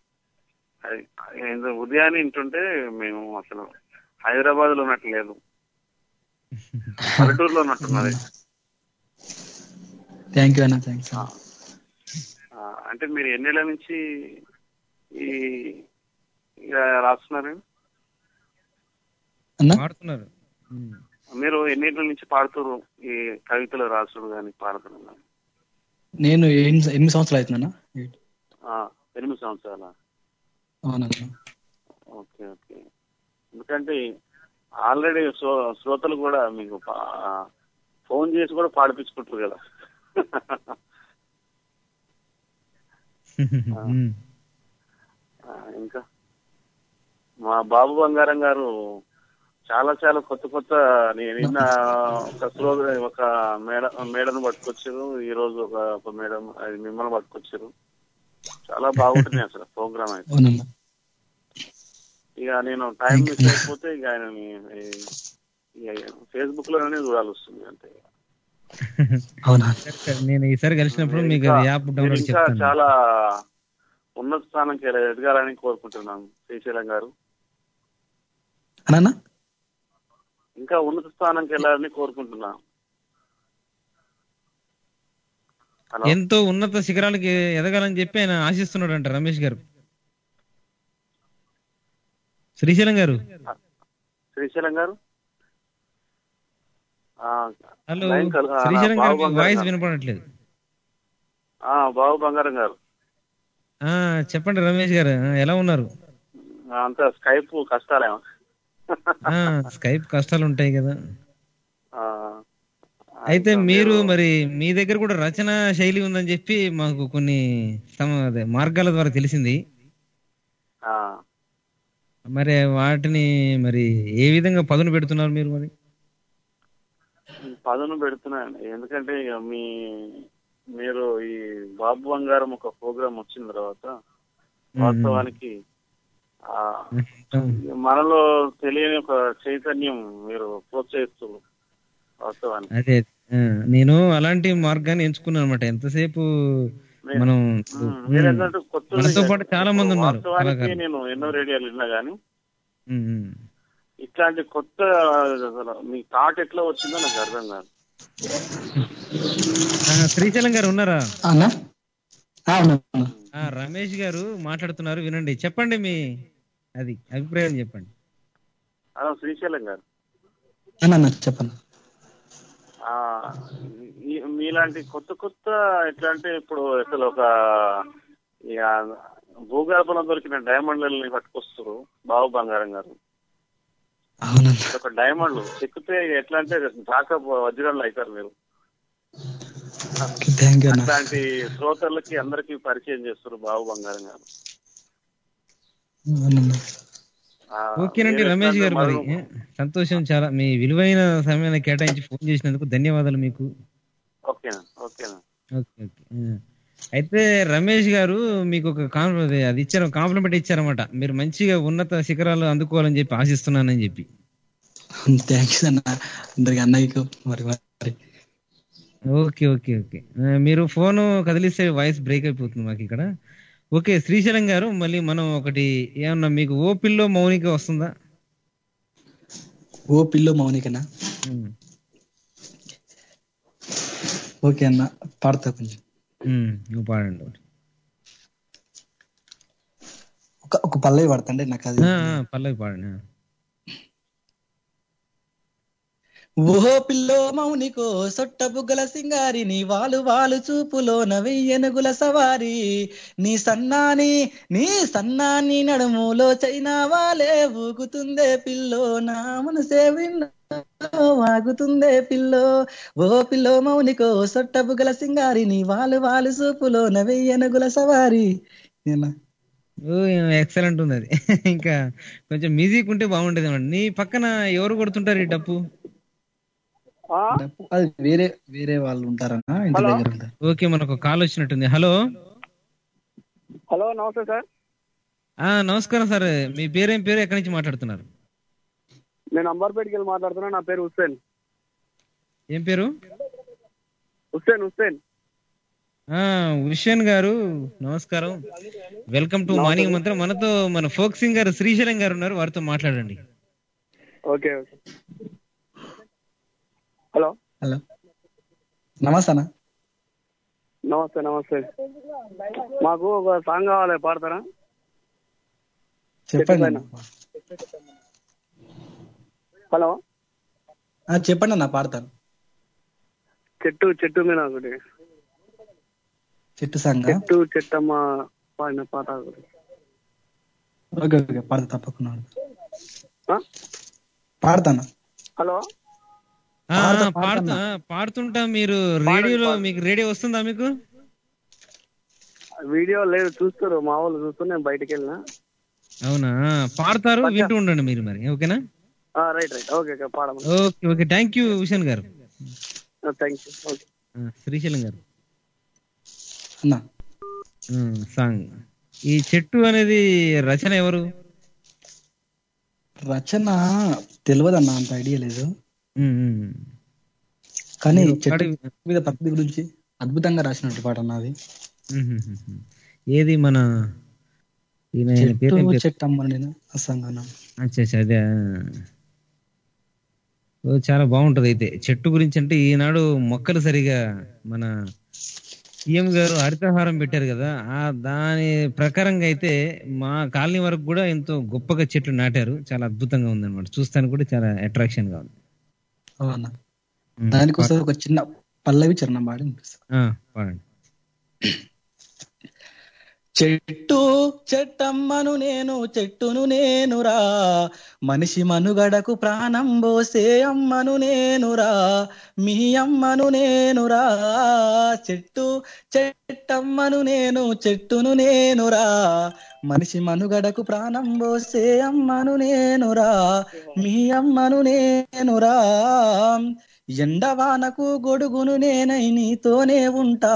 ఉదయాన్ని వింటుంటే మేము అసలు హైదరాబాద్ లో ఉన్నట్టు లేదు, పల్లెటూరులో ఉన్నట్టున్నది. థ్యాంక్ యూ అన్న, థ్యాంక్స్. అంటే మీరు ఎన్నేళ్ల నుంచి ఈ రాస్తున్నారండి? పాడుతున్నారు మీరు ఎన్నేళ్ల నుంచి పాడుతున్నారు ఈ కవితలు రాసుడు కానీ పాడుతున్నారు? నేను ఎనిమిది సంవత్సరాలు అవుతుందన్నా. ఎనిమిది సంవత్సరాల? అవునన్నా. Okay okay. ఎందుకంటే ఆల్రెడీ శ్రోతలు కూడా మీకు ఫోన్ చేసి కూడా పాడిపించుకుంటారు కదా. ఇంకా మా బాబు బంగారం గారు చాలా చాలా కొత్త కొత్త, నేను నిన్న ఒక శ్రో ఒక మేడ మేడను పట్టుకొచ్చారు, ఈ రోజు ఒక ఒక మేడం అది మిమ్మల్ని పట్టుకొచ్చారు. చాలా బాగుంటుంది అసలు ప్రోగ్రామ్ అయితే. ఇక నేను టైం మిస్ అయిపోతే ఇక ఆయన ఫేస్బుక్ లోనే చూడాల్సి వస్తుంది అంతే. నేను ఈసారి కలిసినప్పుడు మీకు యాప్ డౌన్లోడ్ ఇంకా చాలా ఉన్నత స్థానంకి ఎదగాలని కోరుకుంటున్నాను శ్రీశైలం గారు. ఇంకా ఉన్నత స్థానంకి వెళ్ళాలని కోరుకుంటున్నాను. ఎంతో ఉన్నత శిఖరాలకి ఎదగాలని చెప్పి ఆయన ఆశిస్తున్నాడు అంట రమేష్ గారు. శ్రీశైలం గారు శ్రీశైలం గారు హలో, శ్రీశైలం గారు వాయిస్ వినపడట్లేదు. బాబు బంగారం గారు చెప్పండి రమేష్ గారు, ఎలా ఉన్నారు? అంతా స్కైప్ కష్టాలేమో. స్కైప్ కష్టాలు ఉంటాయి కదా. అయితే మీరు మరి మీ దగ్గర కూడా రచన శైలి ఉందని చెప్పి మాకు కొన్ని మార్గాల ద్వారా తెలిసింది. మరి వాటిని మరి ఏ విధంగా పదును పెడుతున్నారు మీరు? మరి పదును పెడుతున్నాను ఎందుకంటే ఇక మీ మీరు ఈ బాబు బంగారం ఒక ప్రోగ్రామ్ వచ్చిన తర్వాత వాస్తవానికి ఆ మనలో తెలియని ఒక చైతన్యం మీరు ప్రోత్సహిస్తూ వాస్తవానికి. అదే నేను అలాంటి మార్గాన్ని ఎంచుకున్నాను అనమాట. ఎంతసేపు మనం మనతో పాటు చాలా మంది ఉన్నారు. నేను ఎన్నో రేడియోలు విన్నా గానీ ఇట్లాంటి కొత్త మీ థాట్ ఎట్లా వచ్చిందో నాకు అర్థం కాదు. శ్రీశైలం గారు ఉన్నారా? అవునవును. ఆ, రమేష్ గారు మాట్లాడుతున్నారు, వినండి. చెప్పండి మీ అది అభిప్రాయం చెప్పండి. హలో శ్రీశైలం గారు, అన్న చెప్పండి. ఆ, ఈ- మీలాంటి కొత్త కొత్త ఎట్లా అంటే ఇప్పుడు అసలు ఒక ఇక భూగర్భంలో దొరికిన డైమండ్లని పట్టుకొస్తారు బాబు బంగారం గారు. అవునన్నా. ఒక డైమండ్లు చెక్కితే ఎట్లా అంటే దాకా వజ్రాలు అవుతారు మీరు. థ్యాంక్ యూ అన్న. అట్లాంటి శ్రోతలకి అందరికి పరిచయం చేస్తారు బాబు బంగారం గారు. అవునన్నా. ఆ, ఓకేనండి మీరు రమేష్ ఎట్లా గారు, మరి అంటే ఏ, సంతోషం. చాలా మీ విలువైన సమయాన్ని కేటాయించి ఫోన్ చేసినందుకు ధన్యవాదాలు మీకు. ఓకేనా ఓకేనా ఓకే ఓకే ఆ. అయితే రమేష్ గారు మీకు ఒక కాం- అది అది ఇచ్చారు, కాంప్లిమెంట్ ఇచ్చారన్నమాట. మీరు మంచిగా ఉన్నత శిఖరాలు అందుకోవాలని చెప్పి ఆశిస్తున్నానని చెప్పి. థ్యాంక్స్ అన్న, అందరికి అన్నయ్యకు మరి మరి. ఓకే ఓకే ఓకే ఆ, మీరు ఫోన్ కదిలిస్తే వాయిస్ బ్రేక్ అయిపోతుంది మాకు ఇక్కడ. ఓకే శ్రీశైలం గారు, మళ్ళీ మనం ఒకటి ఏమన్నా మీకు ఓ పిల్లో మౌనిక వస్తుందా? ఓ పిల్లో మౌనికనా? ఉమ్, ఓకే అన్న, పాడతా కొంచెం. ఉమ్, నువ్వు పాడండి ఒకటి. ఒక ఒక పల్లవి పడతండి నాకు అది. ఆ, ఆ, పల్లవి పాడండి. ఆ. ఓహో పిల్లో మౌనికో సొట్ట బుగ్గల సింగారి, నీ వాలు వాలు చూపులో నవెయ్యనుగుల సవారి, నీ సన్నాని నీ సన్నాని నడుములో చైనా వాలే ఊగుతుందే పిల్లో, నా మనసే విన్నా వాగుతుందే పిల్లో. ఓ పిల్లో మౌనికో సొట్ట బుగ్గల సింగారి, నీ వాలు వాలు చూపులో నవెయ్యనుగుల సవారి. ఏనా? ఓ ఎక్సలెంట్ ఉంది అది. ఇంకా కొంచెం మ్యూజిక్ ఉంటే బాగుండేది అన్నమాట. నీ పక్కన ఎవరు కొడుతుంటారు ఈ డప్పు? అది వేరే వేరే వాళ్ళు ఉంటారన్న, ఇంటి హలో దగ్గర ఉంటారు. ఓకే, మనకు కాల్ వచ్చినట్టుంది. హలో. హలో నమస్తే సార్. ఆ నమస్కారం సార్, మీ పేరేం పేరు, ఎక్కడి నుంచి మాట్లాడుతున్నారు? నేను అంబర్పేటకి వెళ్ళి మాట్లాడుతున్నా. నా పేరు హుస్సేన్. ఏం పేరు? హుస్సేన్ హుస్సేన్ ఆ హుస్సేన్ గారు నమస్కారం, వెల్కమ్ టు మార్నింగ్ మంత్రం. మనతో మన ఫోక్ సింగర్ శ్రీశైలం గారు ఉన్నారు, వారితో మాట్లాడండి. Okay okay. హలో హలో నమస్తే అన్న. నమస్తే నమస్తే. మాకు ఒక సాంగ్ కావాలి, పాడతారా? చెప్పండి అన్న. హలో ఆ, చెప్పండి అన్న, పాడతాను. చెట్టు చెట్టు మీద ఒకటి, చెట్టు సంగ. చెట్టు చెట్టమ్మ పాడిన పాట ఒకటి. ఓకే ఓకే, పాడతా తప్పకుండా ఆ? పాడతాను. హలో ఆ, పాడతా, పాడుతా పాడతా. పాడుతుంటా. మీరు రేడియోలో, మీకు రేడియో వస్తుందా మీకు? వీడియో లేదు, చూస్తారు మా వాళ్ళు చూస్తారు. నేను బయటకు వెళ్ళినా. అవునా, పాడతారు, వింటూ ఉండండి మీరు మరి. ఓకేనా? రైట్ రైట్ ఓకే ఓకే, పాడమని. Okay okay, thank you Hussain గారు. Thank you. ఓకే ఆ, శ్రీశైలం గారు అన్న సాంగ్. ఈ చెట్టు అనేది రచన ఎవరు? రచన తెలియదు అన్న, అంత ఐడియా లేదు. ఉమ్, ఉమ్. కానీ మీరు చెట్టు పాడి- మీద ప్రకృతి గురించి అద్భుతంగా రాసినట్టు పాట అన్నది. ఉమ్, ఉమ్, ఉమ్. ఏది మన ఈయన ఆయన పేరు చెట్టు ఏం పేరు? చెట్టమ్మ నేను అసంగన. అచ్చా అచ్చా, అదే. ఓ, చాలా బాగుంటది. అయితే చెట్టు గురించి అంటే ఈనాడు మొక్కలు సరిగా మన సీఎం గారు హరితహారం పెట్టారు కదా, ఆ దాని ప్రకారంగా అయితే మా కాలనీ వరకు కూడా ఎంతో గొప్పగా చెట్లు నాటారు. చాలా అద్భుతంగా ఉంది అనమాట, చూస్తానికి కూడా చాలా అట్రాక్షన్ గా ఉంది. అవునా? ఉమ్, దానికోసం ఒక చిన్న పల్లవి చరణం పాడి వినిపిస్తా. ఆ, పాడండి. చెట్టు చెట్టమ్మను నేను, చెట్టును నేనురా, మనిషి మనుగడకు ప్రాణం పోసే అమ్మను నేనురా, మీ అమ్మను నేనురా. చెట్టు చెట్టమ్మను నేను, చెట్టును నేనురా, మనిషి మనుగడకు ప్రాణం పోసే అమ్మను నేనురా, మీ అమ్మను నేనురా. ఎండవానకు గొడుగును నేనై నీతోనే ఉంటా,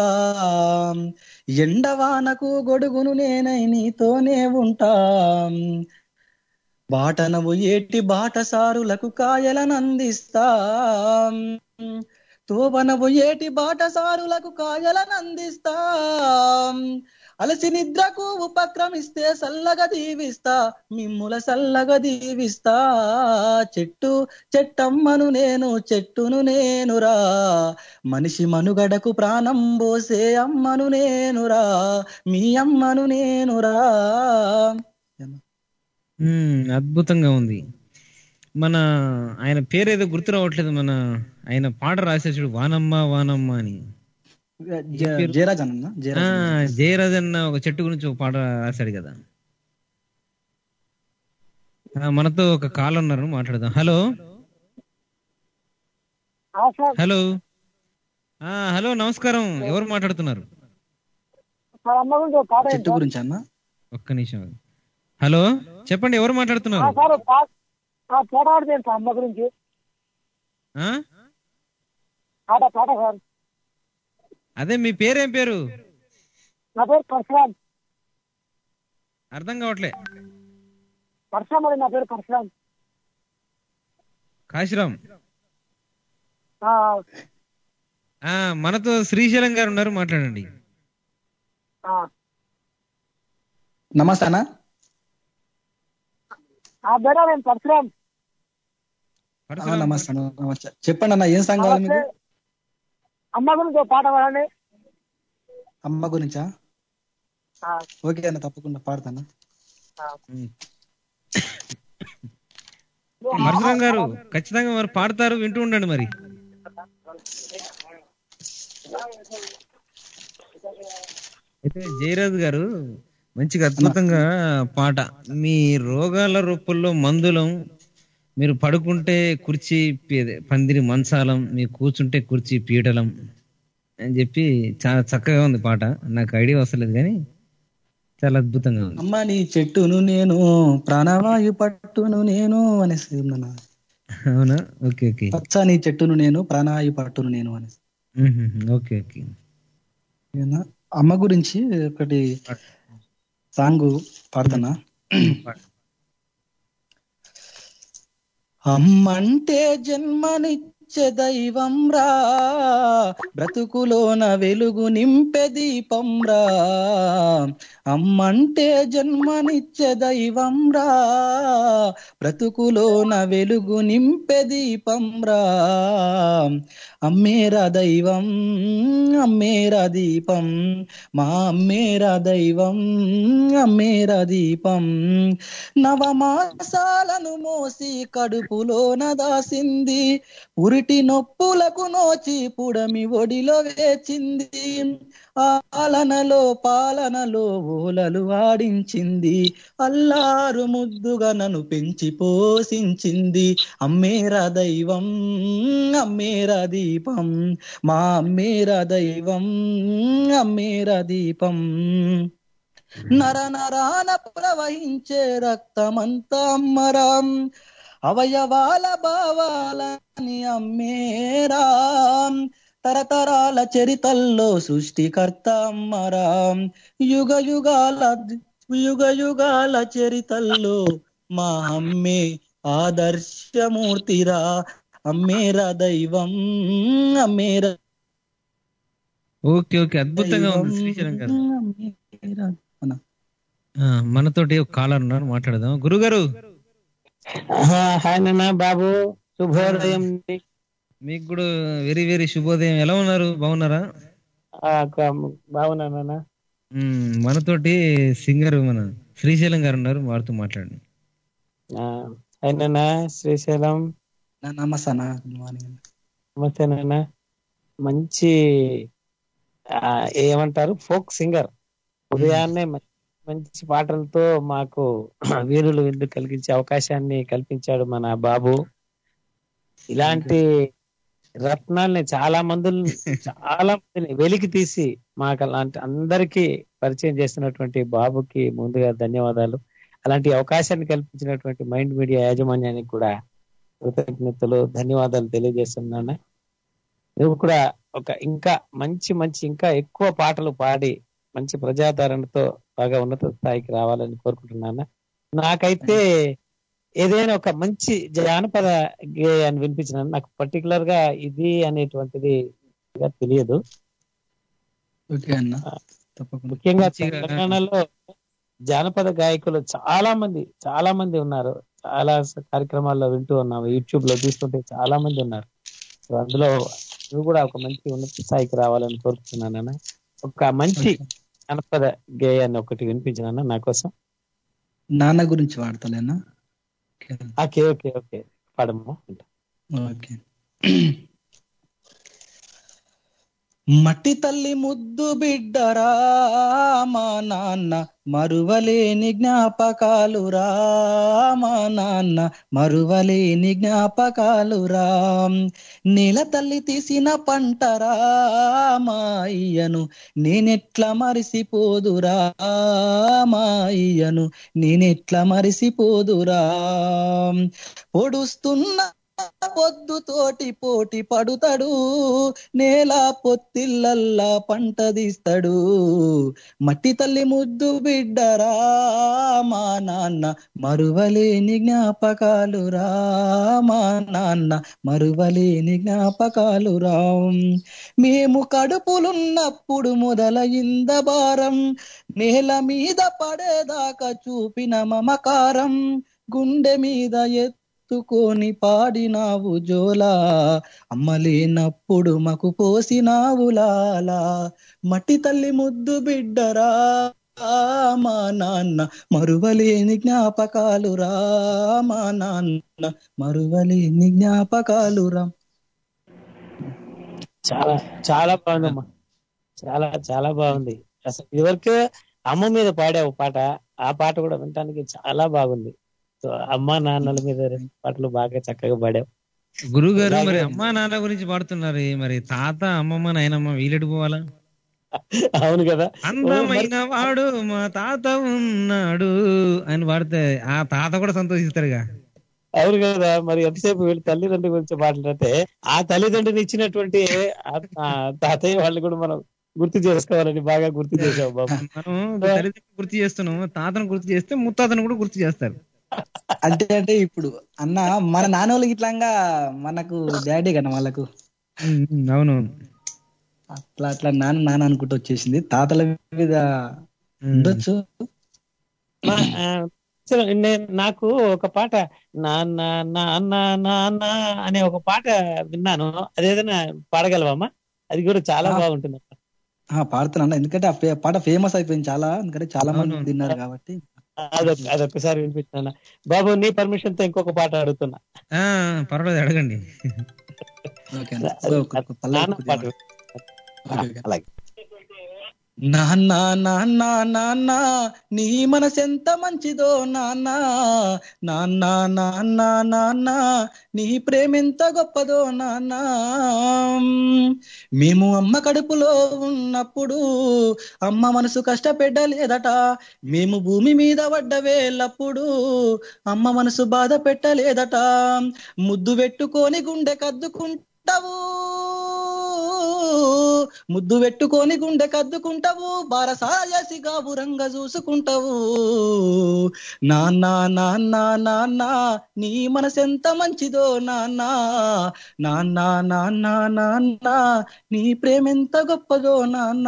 ఎండవానకు గొడుగును నేనై నీతోనే ఉంటా. బాటనవు ఏటి బాటసారులకు కాయలనందిస్తా, తోవనవు ఏటి బాటసారులకు కాయలనందిస్తా. అలసి నిద్రకు ఉపక్రమిస్తే సల్లగా దీవిస్తా, మిమ్ముల సల్లగా దీవిస్తా. చెట్టు చెట్టమ్మను నేను, చెట్టును నేనురా, మనిషి మనుగడకు ప్రాణం పోసే అమ్మను నేనురా, మీ అమ్మను నేనురా. అద్భుతంగా ఉంది. మన ఆయన పేరేదో గుర్తు రావట్లేదు. మన ఆయన పాట రాసే చూడు, వానమ్మ వానమ్మ అని. జయరాజ్ అన్న జయరాజ్ అన్న ఒక చెట్టు గురించి ఒక పాట రాశాడు కదా. మనతో ఒక కాల్ ఉన్నారు, మాట్లాడదాం. హలో హలో హలో నమస్కారం, ఎవరు మాట్లాడుతున్నారు? చెట్టు గురించి అన్న. ఒక్క నిమిషం. హలో చెప్పండి, ఎవరు మాట్లాడుతున్నారు? అమ్మ గురించి అదే, మీ పేరేం పేరు? నా పేరు పరశురామ్. అర్థం కావట్లే. పరశురామ్ అని నా పేరు పరశురామ్. కాశీరామ్. మనతో శ్రీశైలం గారు ఉన్నారు, మాట్లాడండి. నమస్తే అన్న. పరశురామ్. నమస్తే నమస్తే. చెప్పండి అన్న, ఏం సంఘం కావాలి మీకు? అమ్మ గురించి పాట పాడండి. అమ్మ గురించా? ఓకే అన్న, తప్పకుండా పాడతాను. పరశురామ్ గారు ఖచ్చితంగా మరి పాడతారు, వింటూ ఉండండి మరి. అయితే జయరాజ్ గారు మంచిగా అద్భుతంగా పాట. మీ రోగాల రూపంలో మందులం, మీరు పడుకుంటే కుర్చీ పందిరి మంచాలం, మీరు కూర్చుంటే కుర్చీ పీటలం అని చెప్పి చాలా చక్కగా ఉంది పాట. నాకు ఐడియా వస్తలేదు కానీ చాలా అద్భుతంగా ఉంది. అమ్మ నీ చెట్టును నేను, ప్రాణవాయు పట్టును నేను అనేసి ఉందన్న. అవునా? Okay okay. పచ్చ నీ చెట్టును నేను, ప్రాణవాయు పట్టును నేను అనేసి. Okay okay. అమ్మ గురించి ఒకటి సాంగ్ పాడుతున్నా. అమ్మంటే జన్మనిచ్చే దైవం రా, బ్రతుకులోన వెలుగు నింపే దీపం రా. అమ్మంటే జన్మనిచ్చే దైవం రా, బ్రతుకులోన వెలుగు నింపే దీపం రా. అమ్మేరా దైవం, అమ్మేరా దీపం, మా అమ్మేరా దైవం, అమ్మేరా దీపం. నవమాసాలను మోసి కడుపులోన దాసింది, ఉరిటి నొప్పులకు నోచి పుడమి ఒడిలో వేచింది. ఆలనలో పాలనలో ఓలలు ఆడించింది, అల్లారు ముద్దుగా నన్ను పెంచి పోషించింది. అమ్మేరా దైవం, అమ్మేరా దీపం, మా అమ్మేరా దైవం, అమ్మేరా దీపం. నర నరాన ప్రవహించే రక్తమంతా అమ్మరాం, అవయవాల భావాలని అమ్మేరా. తరతరాల చరితల్లో సృష్టికర్త అమ్మరాం, యుగ యుగాల యుగ యుగాల చరితల్లో మా అమ్మే ఆదర్శమూర్తిరా. అమ్మేరా దైవం, అమ్మేరా. ఓకే ఓకే, అద్భుతంగా ఉంది శ్రీశైలం గారు. మనతోటి ఒక కాలర్ ఉన్నారు, మాట్లాడదాం. గురుగారు. హాయ్ నాన్న. బాబు శుభోదయం. మీకు కూడా వెరీ వెరీ శుభోదయం. ఎలా ఉన్నారు? బాగున్నారా? బాగున్నా. మనతోటి సింగర్ మన శ్రీశైలం గారు ఉన్నారు, వారితో మాట్లాడండి. హాయ్ నాన్న. శ్రీశైలం. నమస్తే నమస్తే నాన్న. మంచి ఏమంటారు, ఫోక్ సింగర్. ఉదయాన్నే మంచి పాటలతో మాకు వీరులు విందు కలిగించే అవకాశాన్ని కల్పించాడు మన బాబు. ఇలాంటి రత్నాల్ని చాలా మందులు చాలా మందిని వెలికి తీసి మాకు అలాంటి అందరికీ పరిచయం చేస్తున్నటువంటి బాబుకి ముందుగా ధన్యవాదాలు. అలాంటి అవకాశాన్ని కల్పించినటువంటి మైండ్ మీడియా యాజమాన్యానికి కూడా కృతజ్ఞతలు, ధన్యవాదాలు తెలియజేస్తున్నాను. నువ్వు కూడా ఒక ఇంకా మంచి మంచి ఇంకా ఎక్కువ పాటలు పాడి మంచి ప్రజాదరణతో బాగా ఉన్నత స్థాయికి రావాలని కోరుకుంటున్నాను. నాకైతే ఏదైనా ఒక మంచి జానపద గేయాన్ని వినిపించినాను. నాకు పర్టికులర్ గా ఇది అనేటువంటిది తెలియదు. తప్పకుండా. ముఖ్యంగా మంచిగా. తెలంగాణలో జానపద గాయకులు చాలా మంది చాలా మంది ఉన్నారు. చాలా స- కార్యక్రమాల్లో వింటూ ఉన్నాము, యూట్యూబ్ లో చూస్తుంటే చాలా మంది ఉన్నారు. సో అందులో నువ్వు కూడా ఒక మంచి ఉన్నత స్థాయికి రావాలని కోరుతున్నానన్న. ఒక మంచి జానపద గేయాన్ని ఒకటి వినిపించినన్న నా కోసం. నాన్న గురించి వాడతలేనా? ఓకే ఓకే ఓకే పాడమ్మా. ఓకే. మట్టి తల్లి ముద్దు బిడ్డరా మా నాన్న, మరువలేని జ్ఞాపకాలు రా మా నాన్న, మరువలేని జ్ఞాపకాలు రా. నేల తల్లి తీసిన పంటరా మా అయ్యను, నేనెట్లా మరిసిపోదురా మా అయ్యను, నేనెట్లా మరిసిపోదురా. పొడుస్తున్న పొద్దుతోటి పోటీ పడుతాడు, నేల పొత్తిళ్ళల్లా పంట తీస్తాడు. మట్టి తల్లి ముద్దు బిడ్డరా మా నాన్న, మరువలేని జ్ఞాపకాలు రా మా నాన్న, మరువలేని జ్ఞాపకాలు రా. మేము కడుపులున్నప్పుడు మొదలయింద భారం, నేల మీద పడేదాకా చూపిన మమకారం. గుండె మీద ఎత్తుకొని పాడినావు జోలా, అమ్మలేనప్పుడు మాకు పోసినావు లాలా. మట్టి తల్లి ముద్దు బిడ్డరా మా నాన్న, మరువలేని జ్ఞాపకాలు రా మా నాన్న, మరువలేని జ్ఞాపకాలు రా. చాలా చాలా బాగుందమ్మా, చాలా చాలా బాగుంది. అసలు ఇదివరకే అమ్మ మీద పాడావు పాట, ఆ పాట కూడా వినటానికి చాలా బాగుంది. సో అమ్మ నాన్నల మీద రెండు పాటలు బాగా చక్కగా పాడావు. గురువు గారు మరి అలాగే- అమ్మా నాన్న గురించి పాడుతున్నారు, మరి తాత అమ్మమ్మ నాయనమ్మ వీలెడు పోవాలా? అవును కదా. అందమైన వాడు మా తాత ఉన్నాడు అని పాడితే ఆ తాత కూడా సంతోషిస్తాడుగా. అవును కదా. మరి ఎంతసేపు వీళ్ళు తల్లిదండ్రుల గురించి మాట్లాడితే ఆ తల్లిదండ్రులు ఇచ్చినటువంటి ఆ- ఆ తాతయ్య వాళ్ళు కూడా మనం గుర్తు చేసుకోవాలని బాగా గుర్తు చేసావు బాబు. మనం తల్లిదండ్రులు గుర్తు చేస్తున్నాము, తాతను గుర్తు చేస్తే ముత్తాతను కూడా గుర్తు చేస్తారు. అంటే అంటే ఇప్పుడు అన్న మన నాన్నోళ్ళకి ఇట్లాగా మనకు డాడీ కదా వాళ్ళకు, ఉమ్, ఉమ్, అవునవును. అట్లా అట్లా నాన్న నాన్న అనుకుంటూ వచ్చేసింది. తాతల మీద ఉండొచ్చు. మా, ఆ, సరే, నేను నాకు ఒక పాట నాన్న నాన్న నాన్న అనే ఒక పాట విన్నాను, అదేదైనా పాడగలవమ్మా? అది కూడా చాలా ఆ. బాగుంటుంది. ఆ, పాడుతున్నా. ఎందుకంటే ఆ ఫే- పాట ఫేమస్ అయిపోయింది చాలా, ఎందుకంటే చాలా మంది అవునవును. తిన్నారు కాబట్టి. అదొక అదొక్కసారి వినిపించాను బాబు. నీ పర్మిషన్ తో ఇంకొక పాట అడుగుతున్నా. ఆ పర్వాలేదు, అడగండి. ఓకే అన్న. సో, ఒక- ఒక పల్లవి నాన్న కొద్దిగా పాట. Okay, okay. అలాగే. నాన్న నాన్న నాన్న నీ మనసెంత మంచిదో నాన్న, నాన్న నాన్న నాన్న నీ ప్రేమెంత గొప్పదో నాన్న. మేము అమ్మ కడుపులో ఉన్నప్పుడు అమ్మ మనసు కష్టపెట్టలేదట, మేము భూమి మీద పడ్డ వేళ్ళప్పుడు అమ్మ మనసు బాధ పెట్టలేదట. ముద్దు పెట్టుకొని గుండె కద్దుకుంటావు, ముద్దు పెట్టుకొని గుండె కద్దుకుంటావు, బారసాయసి గాబురంగా చూసుకుంటావు. నాన్న నాన్న నాన్న నీ మనసెంత మంచిదో నాన్న, నాన్న నాన్న నాన్న నీ ప్రేమెంత గొప్పదో నాన్న.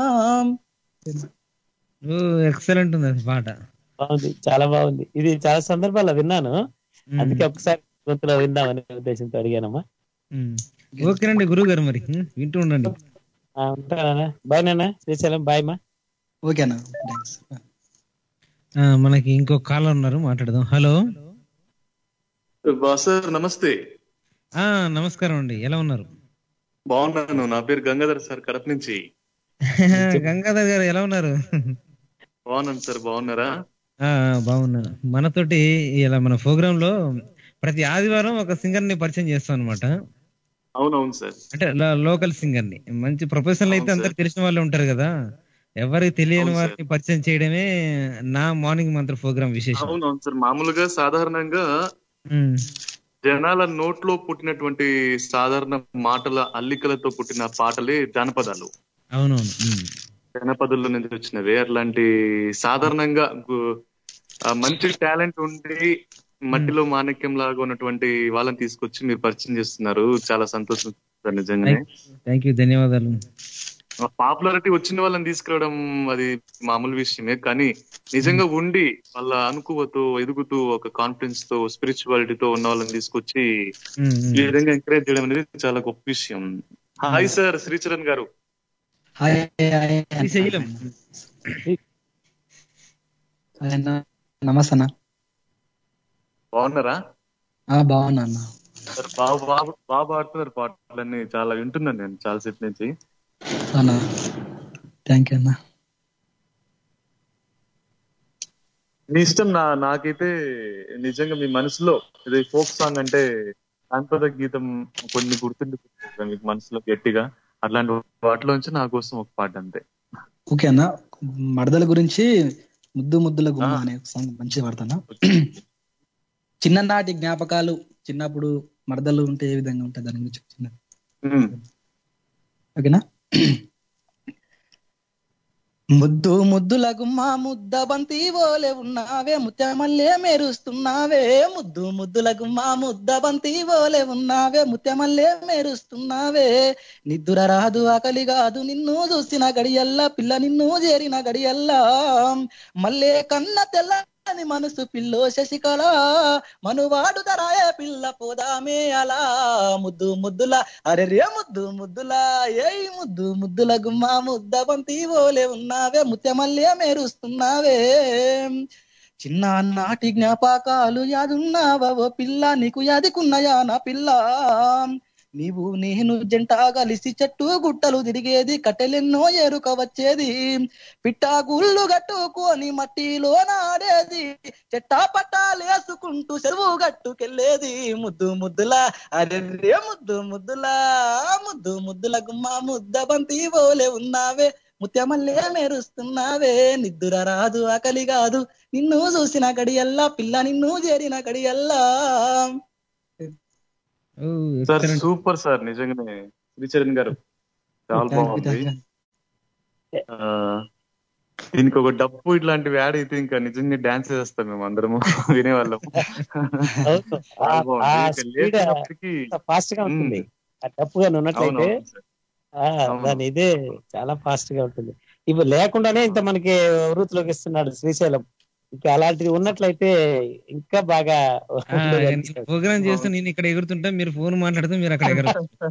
ఓ ఎక్సలెంట్ ఉంది అది పాట. బాగుంది, చాలా బాగుంది. ఇది చాలా సందర్భాల్లో విన్నాను, ఉమ్, అందుకే ఒకసారి గొంతులో విందామనే ఉద్దేశంతో అడిగానమ్మా. ఉమ్. ఓకేనండి గురువు గారు, మరి ఉమ్, వింటూ ఉండండి. ఆ, ఉంటానా? బాయ్ నాన్న, శ్రీశైలం బాయ్ మా. ఓకేనా, థ్యాంక్స్. ఆ, మనకి ఇంకో కాలర్ ఉన్నారు, మాట్లాడదాం. హలో. సార్ నమస్తే. ఆ నమస్కారం అండి, ఎలా ఉన్నారు? బాగున్నాను. నా పేరు గంగాధర్ సార్, కడప నుంచి. గంగాధర్ గారు ఎలా ఉన్నారు? బాగున్నాను సార్, బాగున్నారా? ఆ బాగున్నాను. మనతోటి ఇలా మన ప్రోగ్రామ్ లో ప్రతి ఆదివారం ఒక సింగర్ ని పరిచయం చేస్తాం అనమాట. అవునవును సార్. అంటే లోకల్ సింగర్ ని, మంచి ప్రొఫెషనల్ అయితే అవును అందరు సార్. తెలిసిన వాళ్ళు ఉంటారు కదా, ఎవరికి తెలియని అవును సార్. వారిని పరిచయం చేయడమే నా మార్నింగ్ మంత్ర ప్రోగ్రామ్ విశేషం. అవునవును సార్. మామూలుగా సాధారణంగా ఉమ్, జనాల నోట్లో పుట్టినటువంటి సాధారణ మాటల అల్లికలతో పుట్టిన పాటలే జానపదాలు. అవునవును. ఉమ్, జనపదుల నుంచి వచ్చినవే. అట్లాంటి సాధారణంగా గు- ఆ మంచి టాలెంట్ ఉండి మట్టిలో మాణిక్యం లాగా ఉన్నటువంటి వాళ్ళని తీసుకొచ్చి మీరు పరిచయం చేస్తున్నారు. చాలా సంతోషం సార్, నిజంగానే. థ్యాంక్ యూ, ధన్యవాదాలు. పాపులారిటీ వచ్చిన వాళ్ళని తీసుకురావడం అది మామూలు విషయమే, కానీ నిజంగా ఉండి వాళ్ళ అనుకువతో ఎదుగుతూ ఒక కాన్ఫిడెన్స్ తో స్పిరిచువాలిటీతో ఉన్న వాళ్ళని తీసుకొచ్చి ఈ విధంగా ఎంకరేజ్ చేయడం అనేది చాలా గొప్ప విషయం. హాయ్ సార్ శ్రీచరణ్ గారు. నమస్తే అన్న. బాగున్నారా? బాగున్నా అన్న. సార్ బాబు బాబు బాగా పాడుతున్నారు పాటలన్నీ, చాలా వింటున్నాను నేను చాలా సేపు నుంచి. అన్నా థ్యాంక్ యూ అన్న. మీ ఇష్టం. నా నాకైతే నిజంగా మీ మనసులో ఇది ఫోక్ సాంగ్ అంటే జానపద గీతం కొన్ని గుర్తుండిపోతుంది మీకు మనసులో గట్టిగా, అట్లాంటి వాటిలోంచి నా కోసం ఒక పాట అంతే. ఓకే అన్న. మడదల గురించి ముద్దు ముద్దుల గుమ్మ అనే సాంగ్ మంచిగా పాడతానా. చిన్ననాటి జ్ఞాపకాలు, చిన్నప్పుడు మరదలు ఉంటే ఏ విధంగా ఉంటాయి దాని గురించి చిన్న. ఓకేనా. ముద్దు ముద్దుల గుమ్మ ముద్ద బంతి ఓలే ఉన్నావే, ముత్యమల్లే మెరుస్తున్నావే. ముద్దు ముద్దుల గుమ్మ ముద్ద బంతి ఓలే ఉన్నావే, ముత్యమల్లే మెరుస్తున్నావే. నిద్దుర రాదు ఆకలి కాదు నిన్ను చూసిన గడియల్లా, పిల్ల నిన్ను చేరిన గడియల్లా. మల్లే కన్న తెల్లని మనసు పిల్లో శశికళ, మనువాడు ధరాయే పిల్ల పోదామే అలా. ముద్దు ముద్దుల అరే రే ముద్దు ముద్దుల ఏ ముద్దు ముద్దుల గుమ్మ ముద్ద బంతి ఓలే ఉన్నావే, ముత్యమల్లే మెరుస్తున్నావే. చిన్న నాటి జ్ఞాపకాలు యాదున్నావా ఓ పిల్ల, నీకు యాదికున్నాయా నా పిల్ల. నీవు నేను జంట కలిసి చెట్టు గుట్టలు తిరిగేది, కట్టెలెన్నో ఎరుక వచ్చేది. పిట్టా గుళ్ళు గట్టుకొని మట్టిలో నాడేది, చెట్టా పట్టాలేసుకుంటూ చెరువు గట్టుకెళ్ళేది. ముద్దు ముద్దుల అరే ముద్దు ముద్దుల ముద్దు ముద్దుల గుమ్మ ముద్ద బంతి ఓలే ఉన్నావే, ముత్యమల్లే మెరుస్తున్నావే. నిద్దుర రాదు ఆకలి కాదు నిన్ను చూసిన గడియల్లా, పిల్ల నిన్ను చేరిన గడియల్లా. సార్ సూపర్ సార్, నిజంగానే శ్రీచరణ్ గారు చాలా బాగుంది. దీనికి ఒక డప్పు ఇట్లాంటివి యాడ్ అయితే ఇంకా నిజంగా డాన్స్ చేస్తాం మేము అందరము వినేవాళ్ళం. ఫాస్ట్ గా ఉంటుంది డప్పుగా ఉన్నట్లయితే, దాని ఇదే చాలా ఫాస్ట్ గా ఉంటుంది. ఇప్పుడు లేకుండానే ఇంత మనకి వృత్తిలోకి ఇస్తున్నాడు శ్రీశైలం. ఇంకా అలాంటిది ఉన్నట్లయితే ఇంకా బాగా ప్రోగ్రామ్ చేస్తూ నేను ఇక్కడ ఎగురుతుంటా, మీరు ఫోన్ మాట్లాడుతూ మీరు అక్కడ ఎగురుతుంటారు.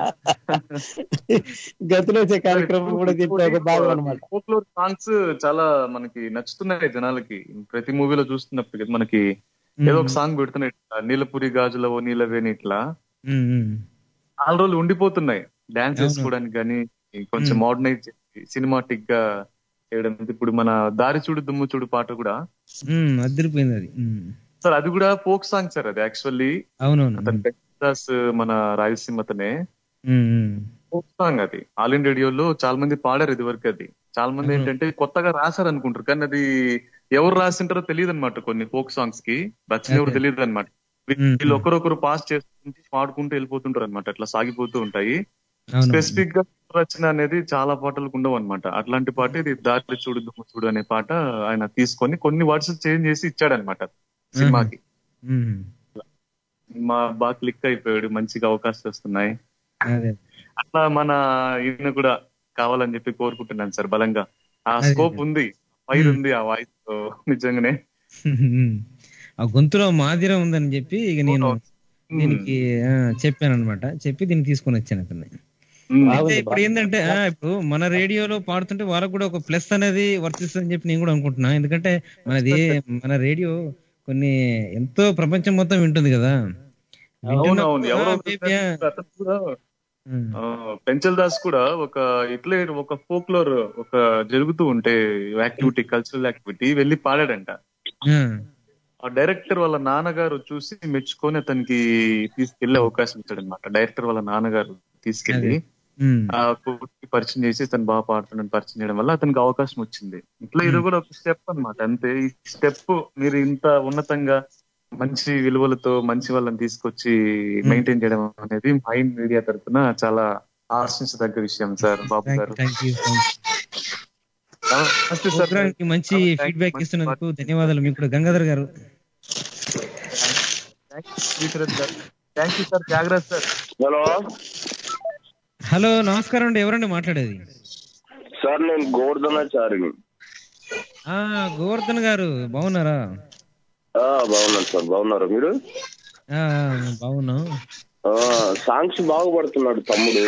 గతిలో వచ్చే కార్యక్రమం కూడా బాగా అనమాట. ఫోక్లోర్ సాంగ్స్ చాలా మనకి నచ్చుతున్నాయి జనాలకి. ప్రతి మూవీలో చూస్తున్నప్పుడు మనకి ఏదో ఒక సాంగ్ పెడుతున్నాయి, నీలపురి గాజుల ఓ నీలవేని ఇట్లా నాలుగు రోజులు ఉండిపోతున్నాయి డాన్స్ చేసుకోవడానికి. కానీ కొంచెం మోడర్నైజ్ చేసి సినిమాటిక్ గా చేయడం. ఇప్పుడు మన దారి చూడు దుమ్ము చూడు పాట కూడా అదిరిపోయింది అది సార్. అది కూడా ఫోక్ సాంగ్ సార్. అది యాక్చువల్లీ అవునవును అతను పెంచదాస్ మన రాయలసీమ అతనే ఫోక్ సాంగ్. అది ఆల్ ఇండియా రేడియోలో చాలా మంది పాడారు ఇది వరకు. అది చాలా మంది ఏంటంటే కొత్తగా రాశారు అనుకుంటారు, కానీ అది ఎవరు రాసింటారో తెలియదు అనమాట. కొన్ని ఫోక్ సాంగ్స్ కి రచన ఎవరు తెలియదు అనమాట. వీళ్ళు ఒకరొకరు పాస్ చేసుకుంటూ పాడుకుంటూ వెళ్ళిపోతుంటారు అనమాట. అట్లా సాగిపోతూ ఉంటాయి. స్పెసిఫిక్ గా రచన అనేది చాలా పాటలకు ఉండవు అనమాట. అట్లాంటి పాట ఇది దారి చూడు దుమ్ము చూడు అనే పాట ఆయన తీసుకొని కొన్ని వర్డ్స్ చేంజ్ చేసి ఇచ్చాడనమాట సినిమాకి. మా బాగా క్లిక్ అయిపోయాడు, మంచిగా అవకాశాలు వస్తున్నాయి. అట్లా మన ఈయన కూడా కావాలని చెప్పి కోరుకుంటున్నాను సార్ బలంగా. ఆ స్కోప్ ఉంది, ఫైర్ ఉంది ఆ వాయిస్ తో నిజంగానే. ఆ గొంతులో మాదిరం ఉందని చెప్పి ఇక నేను దీనికి చెప్పాను అనమాట. చెప్పి దీన్ని తీసుకొని వచ్చాను అతన్ని. ఇప్పుడు ఏంటంటే ఇప్పుడు మన రేడియోలో పాడుతుంటే వాళ్ళకు కూడా ఒక ప్లస్ అనేది వర్తిస్తుందని చెప్పి నేను కూడా అనుకుంటున్నా. ఎందుకంటే మనది మన రేడియో కొన్ని ఎంతో ప్రపంచం మొత్తం వింటుంది కదా. పెంచల్ దాస్ కూడా ఒక ఇట్లే ఒక ఫోక్లోర్ ఒక జరుగుతూ ఉంటే యాక్టివిటీ, కల్చరల్ యాక్టివిటీ వెళ్ళి పాడాడంట. ఆ డైరెక్టర్ వాళ్ళ నాన్నగారు చూసి మెచ్చుకొని అతనికి తీసుకెళ్లే అవకాశం ఇచ్చాడు అనమాట. డైరెక్టర్ వాళ్ళ నాన్నగారు తీసుకెళ్లి ఆ కోర్టుకి పరిచయం చేసి తను బాగా పాడుతున్నాను పరిచయం చేయడం వల్ల అతనికి అవకాశం వచ్చింది. ఇట్లా ఇది కూడా ఒక స్టెప్ అనమాట. అంతే. ఈ స్టెప్ మీరు ఇంత ఉన్నతంగా మంచి విలువలతో మంచి వాళ్ళని తీసుకొచ్చి మెయింటైన్ చేయడం అనేది మైండ్ మీడియా తరఫున చాలా ఆశించదగ్గ విషయం సార్. బాబు గారు మంచి ఫీడ్బ్యాక్ ఇస్తున్నందుకు ధన్యవాదాలు మీకు కూడా. గంగాధర్ గారు థ్యాంక్ యూ సార్. జాగ్రత్త సార్. హలో హలో నమస్కారం అండి. ఎవరండి మాట్లాడేది? సార్ నేను గోవర్ధనాచారిని. గోవర్ధన్ గారు బాగున్నారా? బాగున్నాను సార్, బాగున్నారా మీరు? బాగున్నాం. సాంగ్స్ బాగా పడుతున్నాడు తమ్ముడు.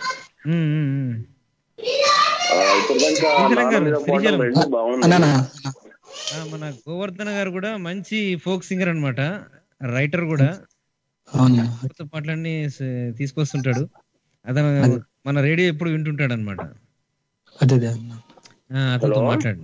మన గోవర్ధన్ గారు కూడా మంచి ఫోక్ సింగర్ అన్నమాట, రైటర్ కూడా. కొత్త పాటలన్నీ తీసుకొస్తుంటాడు. అతను మన రేడియో ఎప్పుడు వింటుంటాడు అనమాట. అతనితో మాట్లాడు.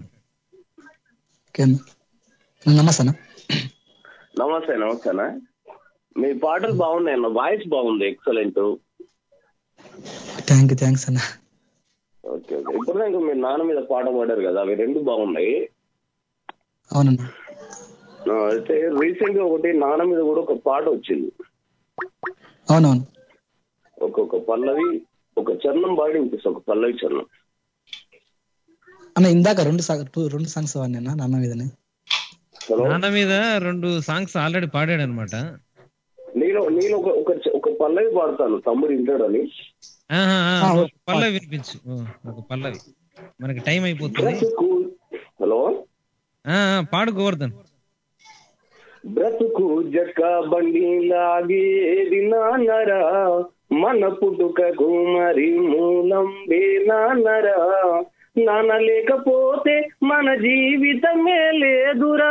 నమస్తే నమస్తే నమస్తేనా. మీ పాటలు బాగున్నాయి అన్న, వాయిస్ బాగుంది, ఎక్సలెంట్. థ్యాంక్ యూ థ్యాంక్స్ అన్న. Okay okay. ఇప్పుడు దాకా మీరు నాన్న మీద పాట పాడారు కదా, అవి రెండు బాగున్నాయి. అవునన్నా. అయితే రీసెంట్ గా ఒకటి నాన్న మీద కూడా ఒక పాట వచ్చింది. అవునవును. ఒక్కొక్క పల్లవి ఒక చరణం పాడి ఇంకొక ఒక పల్లవి చరణం అన్న. ఇందాక రెండు రెండు సాంగ్స్ వాడినా నాన్న మీదనే. నాన్న మీద రెండు సాంగ్స్ ఆల్రెడీ పాడాడు అనమాట. నేను నేను ఒక ఒక పల్లవి పాడతాను, తమ్ముడు వింటాడని. పల్లవి వినిపించు, ఒక పల్లవి. మనకి టైం అయిపోతుంది. హలో, పాడు గోవర్ధన్. బ్రతుకు జక్క బండి లాగేది నాన్నరా, మన పుట్టుకకు మరి మూలం బే నాన్నరా, నాన్న లేకపోతే మన జీవితమే లేదురా,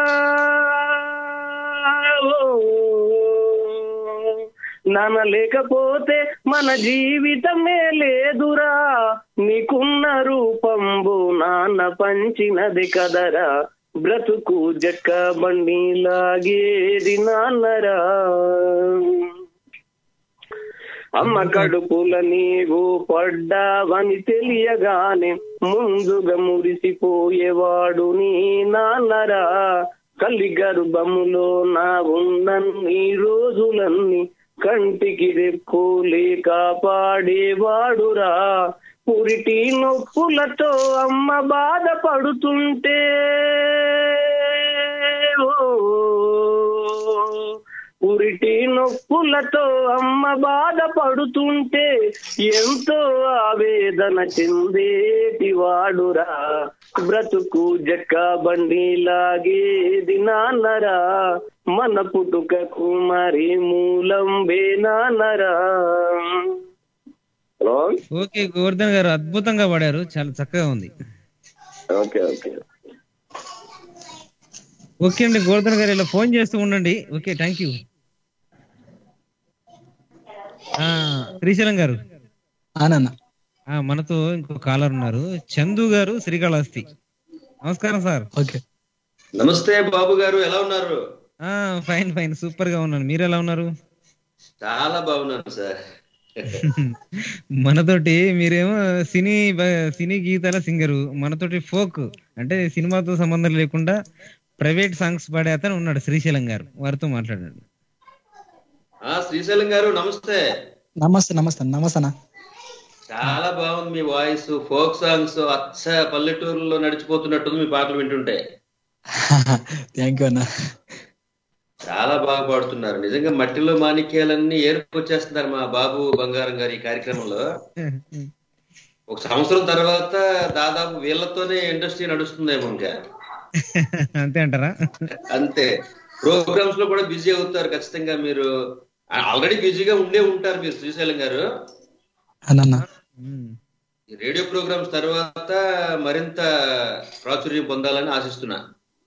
నాన్న లేకపోతే మన జీవితమే లేదురా, నీకున్న రూపంబు నాన్న పంచినది కదరా, బ్రతుకు జక్క బండి లాగేది నాన్నరా, అమ్మ కడుపుల నీవు పడ్డావని తెలియగానే ముందుగా మురిసిపోయేవాడు నీ నాన్నరా, కలి గర్భములో నా ఉన్నన్ని రోజులన్నీ కంటికి రెప్పులే కాపాడేవాడురా, పురిటి నొప్పులతో అమ్మ బాధపడుతుంటే, పురిటి నొప్పులతో అమ్మ బాధపడుతుంటే ఎంతో ఆవేదన చెందేటి వాడురా, బ్రతుకు జక్క బండి లాగేది నాన్నరా, మన పుట్టుకకు మరి మూలం బే నాన్నరా. హలో. ఓకే గోవర్ధన్ గారు, అద్భుతంగా పాడారు, చాలా చక్కగా ఉంది. ఓకే ఓకే ఓకే అండి గోవర్ధన్ గారు, ఇలా ఫోన్ చేస్తూ ఉండండి. Okay, thank you. శ్రీశైలం గారు, మనతో ఇంకో కాలర్ ఉన్నారు, చందు గారు, శ్రీకాళహస్తి. నమస్కారం సార్. ఓకే, నమస్తే బాబు గారు, ఎలా ఉన్నారు? ఫైన్ ఫైన్, సూపర్ గా ఉన్నాను. మీరు ఎలా ఉన్నారు? చాలా బాగున్నాను సార్. మనతోటి మీరేమో సినీ సినీ గీతాల సింగరు, మనతోటి ఫోక్ అంటే సినిమాతో సంబంధం లేకుండా ప్రైవేట్ సాంగ్స్ పాడే అతను ఉన్నాడు, శ్రీశైలం గారు. వారితో మాట్లాడండి. శ్రీశైలం గారు నమస్తే. నమస్తే నమస్తే నమస్తే. చాలా బాగుంది మీ వాయిస్, ఫోక్ సాంగ్స్ అచ్చ పల్లెటూరులో నడిచిపోతున్నట్టుంది మీ పాటలు వింటుంటే. థ్యాంక్ యూ అన్న. చాలా బాగా పాడుతున్నారు. నిజంగా మట్టిలో మాణిక్యాలన్నీ ఏర్పొచ్చేస్తున్నారు మా బాబు బంగారం గారు ఈ కార్యక్రమంలో. ఒక సంవత్సరం తర్వాత దాదాపు వీళ్ళతోనే ఇండస్ట్రీ నడుస్తుందేమో ఇంకా. అంతే అంటారా? అంతే. ప్రోగ్రామ్స్ లో కూడా బిజీ అవుతారు ఖచ్చితంగా. మీరు ఆల్రెడీ బిజీగా ఉండే ఉంటారు మీరు శ్రీశైలం గారు. రేడియో ప్రోగ్రామ్స్ తర్వాత మరింత ప్రాచుర్యం పొందాలని ఆశిస్తున్నా.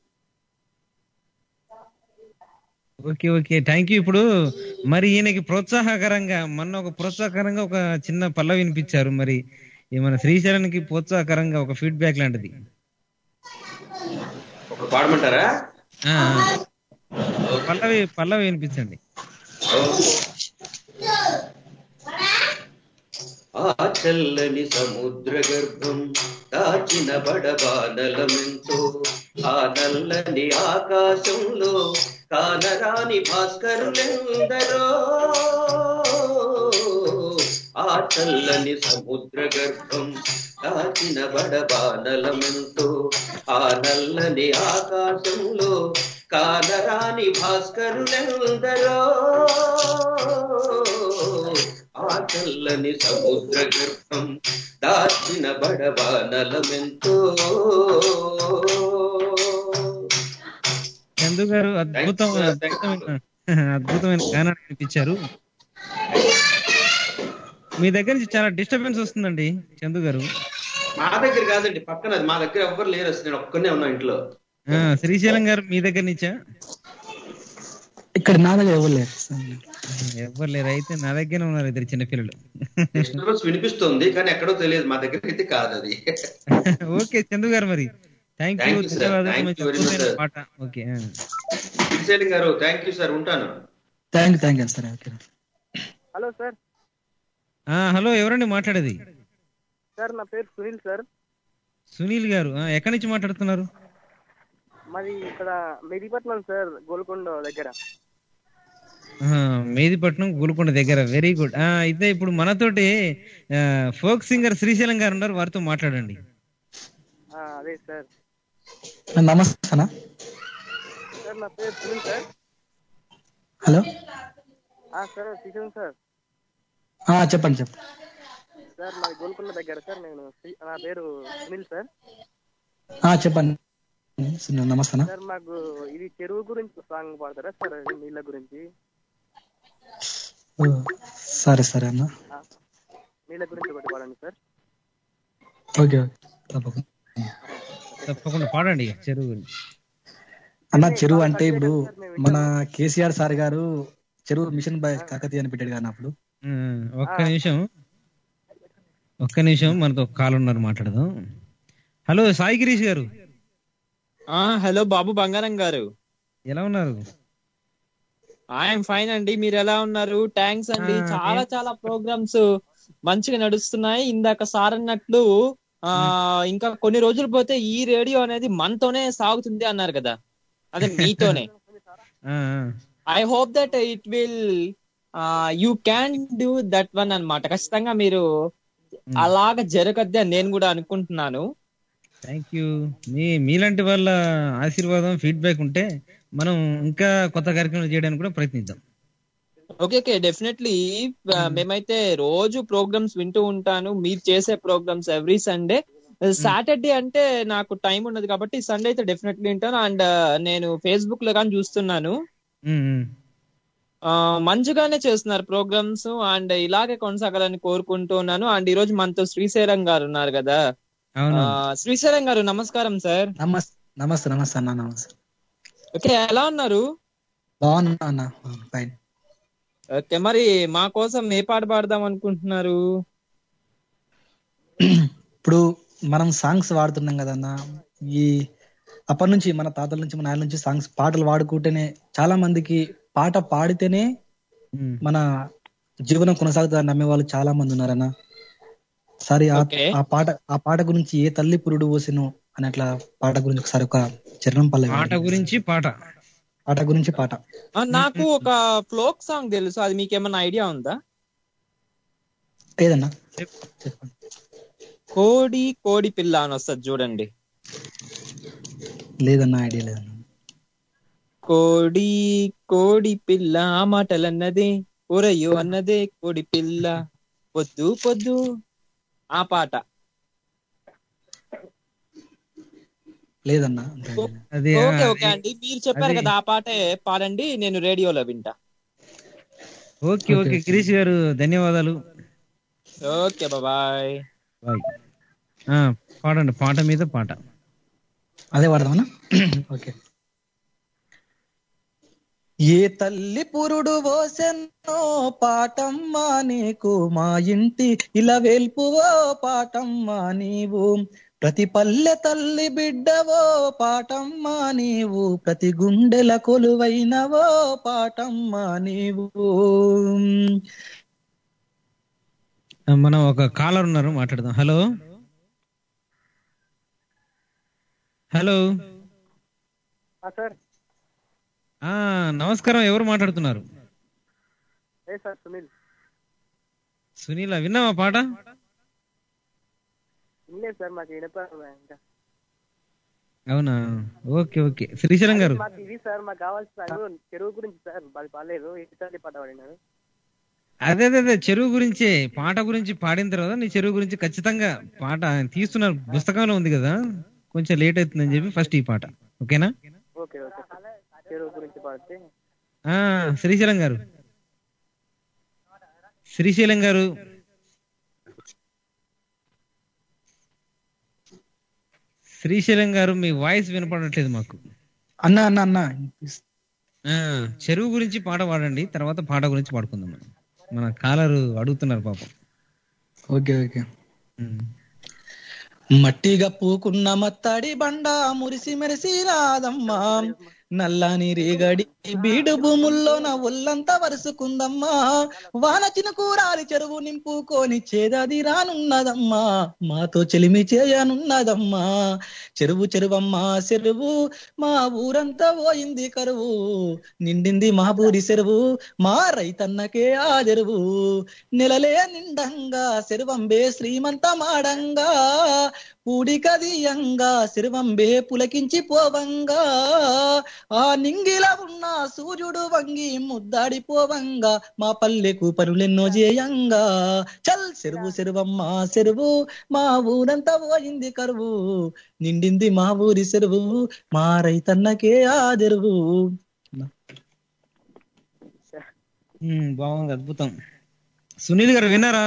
Okay okay, thank you. ఇప్పుడు మరి ఈయనకి ప్రోత్సాహకరంగా మొన్న ఒక ప్రోత్సాహకరంగా ఒక చిన్న పల్లవి వినిపించారు. మరి మన శ్రీశైలానికి ప్రోత్సాహకరంగా ఒక ఫీడ్బ్యాక్ లాంటిది పాడమంటారా? పల్లవి పల్లవి వినిపించండి. ఆ చల్లని సముద్ర గర్భం దాచిన బడబానలమెంతో, ఆ నల్లని ఆకాశంలో కానరాని భాస్కరులెందరో, ఆ చల్లని సముద్ర గర్భం దాచిన బడబానలమెంతో, ఆ నల్లని ఆకాశంలో కానరాని భాస్కరులెందరో, ఆ తెల్లని సముద్ర గర్భం దాచిన బడబానలమెంతో. చందు గారు అద్భుతం అద్భుతమైన అద్భుతమైన గానాన్ని వినిపించారు. మీ దగ్గర నుంచి చాలా డిస్టర్బెన్స్ వస్తుందండి చందు గారు. మా దగ్గర కాదండి, పక్కన మా దగ్గర ఎవ్వరు లేరు, అసలు నేను ఒక్కనే ఉన్నా ఇంట్లో. శ్రీశైలం గారు మీ దగ్గర నుంచా? ఇక్కడ నా దగ్గర ఎవరు లేరు. ఎవరు లేరు, అయితే నా దగ్గర ఉన్నారు ఇద్దరు చిన్నపిల్లలు. డిస్టర్బెన్స్ వినిపిస్తుంది కానీ ఎక్కడో తెలియదు, మా దగ్గర అయితే కాదు అది. ఓకే చందు గారు, మరి థ్యాంక్ యూ, ధన్యవాదాలు. పాట ఓకే శ్రీశైలం గారు, థ్యాంక్ యూ సార్, ఉంటాను. Thank you thank you sir. Okay. Hello sir. Hello, ఎవరండి మాట్లాడేది? సార్ నా పేరు సునీల్ సార్. సునీల్ గారు ఎక్కడి నుంచి మాట్లాడుతున్నారు? మాది ఇక్కడ మెహదీపట్నం సార్, గోల్కొండ దగ్గర. మెహదీపట్నం గోల్కొండ దగ్గర, వెరీ గుడ్. అయితే ఇప్పుడు మనతోటి ఫోక్ సింగర్ శ్రీశైలం గారు ఉన్నారు, వారితో మాట్లాడండి. అదే సార్. నమస్తే సార్, నా పేరు Sunil sir. Hello sir, Srisailam sir. చెప్పండి చెప్పండి సార్. మాది గోల్కొండ దగ్గర సార్. నేను నా పేరు సునీల్ సార్. చెప్పండి. నమస్తే సార్. మాకు ఇది చెరువు గురించి సాంగ్ పాడతారా సార్? నీళ్ళ గురించి. సరే సరే అన్న, నీళ్ళ గురించి ఒకటి పాడండి సార్. ఓకే తప్పకుండా తప్పకుండా పాడండి చెరువు గురించి. అన్న, చెరువు అంటే ఇప్పుడు మన కేసీఆర్ సార్ గారు చెరువు మిషన్ బై కాకతీయ అని పెట్టాడు కానీ అప్పుడు. ఒక్క నిమిషం ఒక్క నిమిషం మనతో కాల్ ఉన్నారు, మాట్లాడదాం. హలో సాయి గిరీష్ గారు. హలో బాబు బంగారం గారు, ఎలా ఉన్నారు? ఐఎమ్ ఫైన్ అండి, మీరు ఎలా ఉన్నారు? థ్యాంక్స్ అండి. చాలా చాలా ప్రోగ్రామ్స్ మంచిగా నడుస్తున్నాయి. ఇందాక సార్ అన్నట్లు ఆ ఇంకా కొన్ని రోజులు పోతే ఈ రేడియో అనేది మనతోనే సాగుతుంది అన్నారు కదా, అదే మీతోనే. I hope that it will you can do that one అన్నమాట. ఖచ్చితంగా మీరు అలాగ జరగద్ది అని నేను కూడా అనుకుంటున్నాను. Thank you. మీ మీలాంటి వాళ్ళ ఆశీర్వాదం, ఫీడ్బ్యాక్ ఉంటే మనం ఇంకా కొత్త కార్యక్రమాలు చేయడానికి కూడా ప్రయత్నిద్దాం. Okay okay definitely. మేమైతే రోజు ప్రోగ్రామ్స్ వింటూ ఉంటాను, మీరు చేసే ప్రోగ్రామ్స్ ఎవ్రీ సండే. సాటర్డే అంటే నాకు టైం ఉండదు కాబట్టి సండే అయితే డెఫినెట్లీ వింటాను. అండ్ నేను ఫేస్బుక్ లో కానీ చూస్తున్నాను, మంచిగానే చేస్తున్నారు ప్రోగ్రామ్స్. అండ్ ఇలాగే కొనసాగాలని కోరుకుంటున్నాను. అండ్ ఈ రోజు మనతో శ్రీశైలం గారు ఉన్నారు కదా. శ్రీశైలం గారు నమస్కారం సార్. నమస్తే నమస్తే నమస్తే అన్న. నమస్తే. ఓకే, ఎలా ఉన్నారు? బాగున్నా అన్న, ఫైన్. ఓకే, మరి మా కోసం ఏ పాట పాడదాం అనుకుంటున్నారు? ఇప్పుడు మనం సాంగ్స్ వాడుతున్నాం కదన్న, ఈ అప్పటి నుంచి మన తాతల నుంచి మన ఆయన నుంచి సాంగ్స్ పాటలు వాడుకుంటేనే చాలా మందికి పాట పాడితేనే మన జీవనం కొనసాగుతుందని నమ్మే వాళ్ళు చాలా మంది ఉన్నారన్న. సరే, ఆ పాట ఆ పాట గురించి ఏ తల్లి పురుడు పోసెను అని అట్లా పాట గురించి ఒకసారి ఒక చరణం పల్లె పాట గురించి పాట పాట గురించి పాట నాకు ఒక ఫ్లోక్ సాంగ్ తెలుసు, అది మీకేమన్నా ఐడియా ఉందా? ఏదన్నా చెప్పండి. కోడి కోడి పిల్ల అని వస్తుంది చూడండి. లేదన్నా, ఐడియా లేదన్నా. కోడి కోడి పిల్ల ఆ మాటలన్నదే, ఒరయ్యో అన్నదే కోడి పిల్ల, పొద్దు పొద్దు, ఆ పాట. లేదన్నా. ఓకే ఓకే అండి, మీరు చెప్పారు కదా ఆ పాటే పాడండి, నేను రేడియోలో వింటా. ఓకే ఓకే గిరీష్ గారు, ధన్యవాదాలు. Okay bye bye. పాడండి, పాట మీద పాట. అదే పాడదామన్నా. ఓకే. ఏ తల్లి పురుడు పోసెన్నో పాటమ్మా నీకు, మా ఇంటి ఇలా వేల్పువో పాటమ్మా నీవు, ప్రతి పల్లె తల్లి బిడ్డవో పాటమ్మా నీవు, ప్రతి గుండెల కొలువైనవో పాటమ్మా నీవు. మనం ఒక కాలర్ ఉన్నారు, మాట్లాడదాం. Hello hello sir. నమస్కారం, ఎవరు మాట్లాడుతున్నారు? సునీల్. సునీల్, విన్నావా పాట? సార్ మాకు ఇంకా. అవునా, ఓకే ఓకే. శ్రీశైలం గారు, ఇది సార్ మాకు కావాల్సిన చెరువు గురించి సార్, అది పాలేదు, ఇట్లాంటి పాట పాడినారు. అదే అదే అదే చెరువు గురించి పాట గురించి పాడిన తర్వాత నీ చెరువు గురించి ఖచ్చితంగా పాట ఆయన తీస్తున్నారు, పుస్తకంలో ఉంది కదా, కొంచెం లేట్ అవుతుందని చెప్పి ఫస్ట్ ఈ పాట. ఓకేనా? ఓకే ఓకే చెరువు గురించి పాడితే. ఆ శ్రీశైలం గారు, శ్రీశైలం గారు శ్రీశైలం గారు మీ వాయిస్ వినపడట్లేదు మాకు. అన్న అన్న అన్న ఆ చెరువు గురించి పాట పాడండి, తర్వాత పాట గురించి పాడుకుందాం. మనం మన కాలరు అడుగుతున్నారు పాపం. Okay okay. మట్టిగా పూకున్న మత్తడి బండ మురిసి మెరిసి రాదమ్మా, నల్లని రేగడి బీడు భూముల్లో నా ఒళ్ళంతా వరుసుకుందమ్మా, వాన చినుకూరాలి చెరువు నింపుకొని చేదది రానున్నదమ్మా, మాతో చెలిమి చేయనున్నదమ్మా. చెరువు చెరువమ్మా చెరువు మా ఊరంతా పోయింది కరువు, నిండింది మా బూరి చెరువు మా రైతన్నకే ఆ చెరువు, నెలలే నిండంగా చెరువంబే శ్రీమంత మాడంగా, పూడికదియంగా చెరువంబే పులకించి పోవంగా, ఆ నింగిల ఉన్న సూర్యుడు వంగి ముద్దాడిపోవంగా, మా పల్లెకు పనులెన్నో చేయంగా. చల్ చెరువు చెరువమ్మా చెరువు మా ఊరంతా పోయింది కరువు, నిండింది మా ఊరి చెరువు మా రైతన్నకే ఆదరువు. బాగుంది, అద్భుతం. సునీల్ గారు విన్నారా?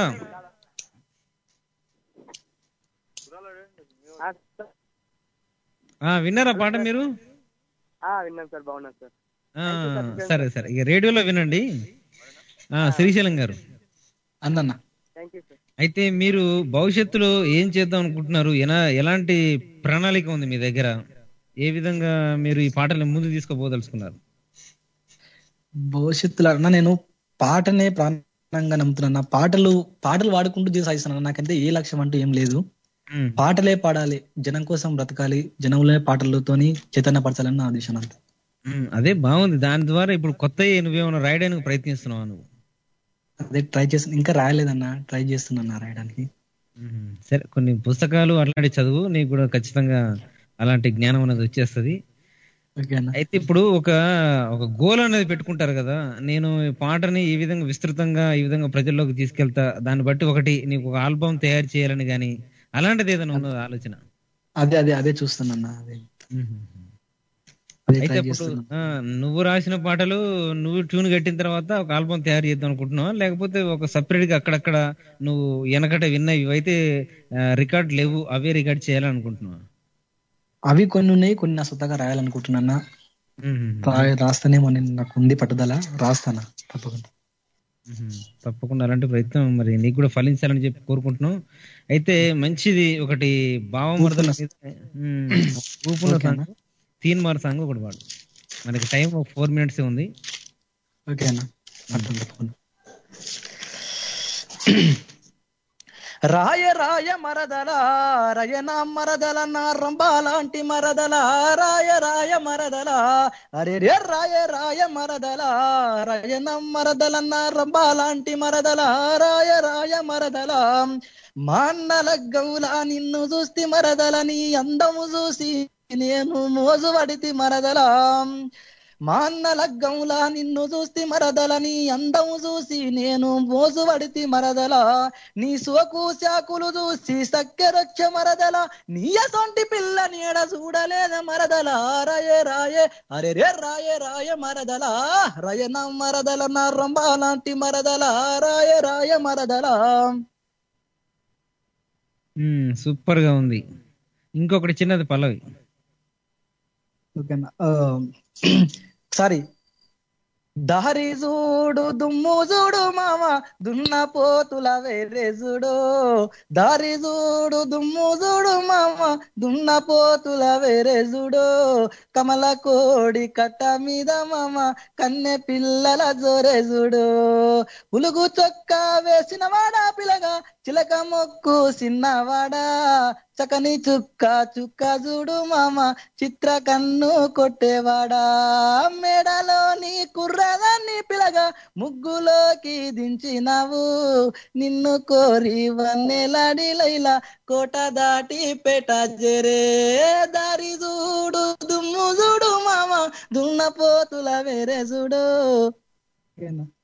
విన్నారా పాట మీరు? విన్నాను సార్, బాగున్నాను సార్. సరే సరే, ఇక రేడియోలో వినండి. శ్రీశైలం గారు అన్న, అయితే మీరు భవిష్యత్తులో ఏం చేద్దాం అనుకుంటున్నారు? ఎలా ఎలాంటి ప్రణాళిక ఉంది మీ దగ్గర? ఏ విధంగా మీరు ఈ పాటలు ముందు తీసుకుపోదలుచుకున్నారు? భవిష్యత్తులో అన్న నేను పాటనే ప్రాణంగా నమ్ముతున్నా. పాటలు పాటలు పాడుకుంటూ జీవితం సాగిస్తున్నాను. నాకంటే ఏ లక్ష్యం అంటూ ఏం లేదు. పాటలే పాడాలి, జనం కోసం బ్రతకాలి, జనంలో పాటలతోని చైతన్యపరచాలని నా ఉద్దేశం అంతా. అదే బాగుంది. దాని ద్వారా ఇప్పుడు కొత్త నువ్వేమైనా రాయడానికి ప్రయత్నిస్తున్నావా? నువ్వు అదే ట్రై చేస్తున్నా, ఇంకా రాయలేదన్నా, ట్రై చేస్తున్నా రాయడానికి. సరే, కొన్ని పుస్తకాలు అట్లాంటి చదువు, నీకు కూడా ఖచ్చితంగా అలాంటి జ్ఞానం అనేది వచ్చేస్తుంది. అయితే ఇప్పుడు ఒక ఒక గోల్ అనేది పెట్టుకుంటారు కదా, నేను పాటని ఈ విధంగా విస్తృతంగా ఈ విధంగా ప్రజల్లోకి తీసుకెళ్తా, దాన్ని బట్టి ఒకటి నీకు ఒక ఆల్బమ్ తయారు చేయాలని గానీ అలాంటిది ఏదైనా ఉన్నది ఆలోచన? అదే అదే అదే చూస్తున్నా. అదే అయితే ఇప్పుడు నువ్వు రాసిన పాటలు నువ్వు ట్యూన్ కట్టిన తర్వాత ఒక ఆల్బమ్ తయారు చేద్దాం అనుకుంటున్నావా, లేకపోతే ఒక సపరేట్ గా అక్కడక్కడ నువ్వు వెనకట విన్న ఇవైతే రికార్డ్ లేవు అవే రికార్డ్ చేయాలనుకుంటున్నావా? అవి కొన్ని ఉన్నాయి, కొన్ని నా సొంతగా రాయాలనుకుంటున్నా. రాస్తానేమో, నేను నాకు ఉంది పట్టుదల, రాస్తానా తప్పకుండా. తప్పకుండా అలాంటి ప్రయత్నం మరి నీకు కూడా ఫలించాలని చెప్పి కోరుకుంటున్నాం. అయితే మంచిది, ఒకటి భావమర్దల ఊపుల సాంగ్, తీన్ మార్ సాంగ్ ఒకటి పాడు. మనకి టైం ఒక ఫోర్ మినిట్స్ ఉంది. ఓకేనా? రాయ రాయ మరదల రయన మరదల నా రంబాలాంటి మరదల, రాయ రాయ మరదల అరే రే రాయ రాయ మరదల రయన మరదల నా రంబాలాంటి మరదల, రాయ రాయ మరదల మా అన్నల గౌలా నిన్ను చూస్తే మరదల, నీ అందము చూసి నేను మోజు పడితి మరదల, మా అన్న లగ్గంలా నిన్ను చూస్తే మరదల, నీ అందము చూసి నేను మోజు పడితి మరదల, నీ సోకు శాకులు చూసి సక్కెరొచ్చ మరదల, నీ అసొంటి పిల్ల నీడ చూడలేద మరదల, రాయే రాయే అరే రే రాయే రాయ మరదల, రయన మరదల నా రంబాలాంటి మరదల, రాయే రాయ మరదల. సూపర్ గా ఉంది. ఇంకొకటి చిన్నది పల్లవి. ఓకేనా? సారీ. దారి చూడు దుమ్ము చూడు మామ దున్న పోతుల వేరే చూడు, దారి చూడు దుమ్ము చూడు మామ దున్న పోతుల వేరే చూడు, కమల కోడి కట్ట మీద మామ కన్నె పిల్లల జోరే చూడు, పులుగు చొక్క వేసిన వాడా పిల్లగా చిలక మొక్కు చిన్నవాడా, చకని చుక్క చుక్క చూడు మామ చిత్ర కన్ను కొట్టేవాడా, మేడలోని కుర్రదాన్ని పిలగా ముగ్గులోకి దించినావు, నిన్ను కోరి వన్నెలాడి లైలా కోట దాటి పేట జరే, దారి చూడు దుమ్ము చూడు మామ దున్న పోతుల వేరే చూడు.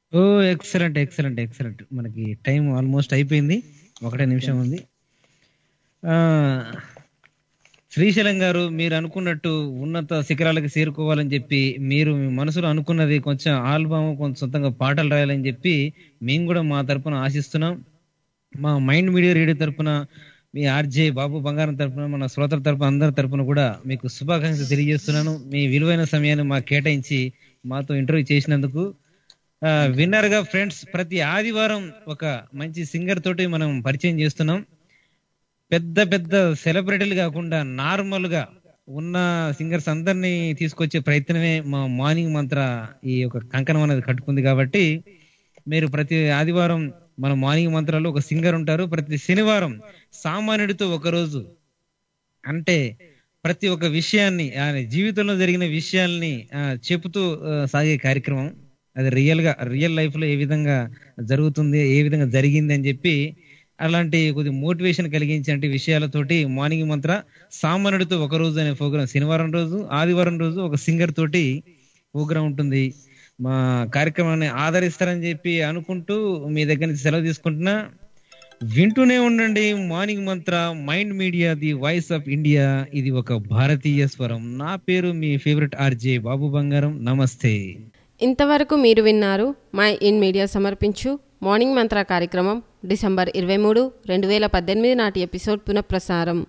Oh excellent excellent excellent. మనకి టైం ఆల్మోస్ట్ అయిపోయింది, ఒకటే నిమిషం ఉంది. ఆ శ్రీశైలం గారు, మీరు అనుకున్నట్టు ఉన్నత శిఖరాలకు చేరుకోవాలని చెప్పి, మీరు మీ మనసులో అనుకున్నది కొంచెం ఆల్బమ్, కొంచెం సొంతంగా పాటలు రాయాలని చెప్పి మేము కూడా మా తరపున ఆశిస్తున్నాం. మా మైండ్ మీడియా రేడియో తరపున, మీ ఆర్జే బాబు బంగారం తరపున, మన శ్రోతల తరపున, అందరి తరపున కూడా మీకు శుభాకాంక్షలు తెలియజేస్తున్నాను. మీ విలువైన సమయాన్ని మాకు కేటాయించి మాతో ఇంటర్వ్యూ చేసినందుకు. విన్నర్ గా ఫ్రెండ్స్, ప్రతి ఆదివారం ఒక మంచి సింగర్ తోటి మనం పరిచయం చేస్తున్నాం. పెద్ద పెద్ద సెలబ్రిటీలు కాకుండా నార్మల్ గా ఉన్న సింగర్స్ అందరినీ తీసుకొచ్చే ప్రయత్నమే మా మార్నింగ్ మంత్ర ఈ యొక్క కంకణం అనేది కట్టుకుంది. కాబట్టి మీరు ప్రతి ఆదివారం మన మార్నింగ్ మంత్రాలు ఒక సింగర్ ఉంటారు. ప్రతి శనివారం సామాన్యుడితో ఒక రోజు, అంటే ప్రతి ఒక్క విషయాన్ని, ఆయన జీవితంలో జరిగిన విషయాల్ని చెబుతూ సాగే కార్యక్రమం. అది రియల్ గా రియల్ లైఫ్ లో ఏ విధంగా జరుగుతుంది, ఏ విధంగా జరిగింది అని చెప్పి అలాంటి కొద్ది మోటివేషన్ కలిగించే విషయాలతోటి మార్నింగ్ మంత్ర సామాన్యుడితో ఒక రోజు అనే ప్రోగ్రాం శనివారం రోజు, ఆదివారం రోజు ఒక సింగర్ తోటి ప్రోగ్రాం ఉంటుంది. మా కార్యక్రమాన్ని ఆదరిస్తారని చెప్పి అనుకుంటూ మీ దగ్గర నుంచి సెలవు తీసుకుంటున్నా. వింటూనే ఉండండి morning Mantra, mind media, the voice of India. ఇది ఒక భారతీయ స్వరం. నా పేరు మీ ఫేవరెట్ ఆర్జే బాబు బంగారం. నమస్తే. ఇంతవరకు మీరు విన్నారు మై ఇన్ మీడియా సమర్పించు మార్నింగ్ మంత్ర కార్యక్రమం డిసెంబర్ ఇరవై మూడు రెండు వేల పద్దెనిమిది నాటి ఎపిసోడ్ పునఃప్రసారం.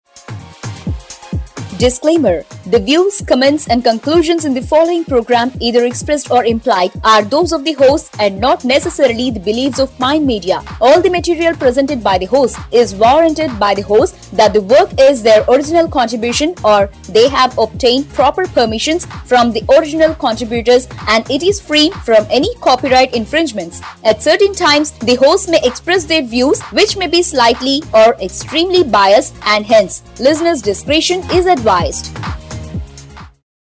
Disclaimer: the views, comments, and conclusions in the following program, either expressed or implied, are those of the host and not necessarily the beliefs of Mind Media. All the material presented by the host is warranted by the host that the work is their original contribution or they have obtained proper permissions from the original contributors and it is free from any copyright infringements. At certain times, the host may express their views which may be slightly or extremely biased, and hence listeners' discretion is advised.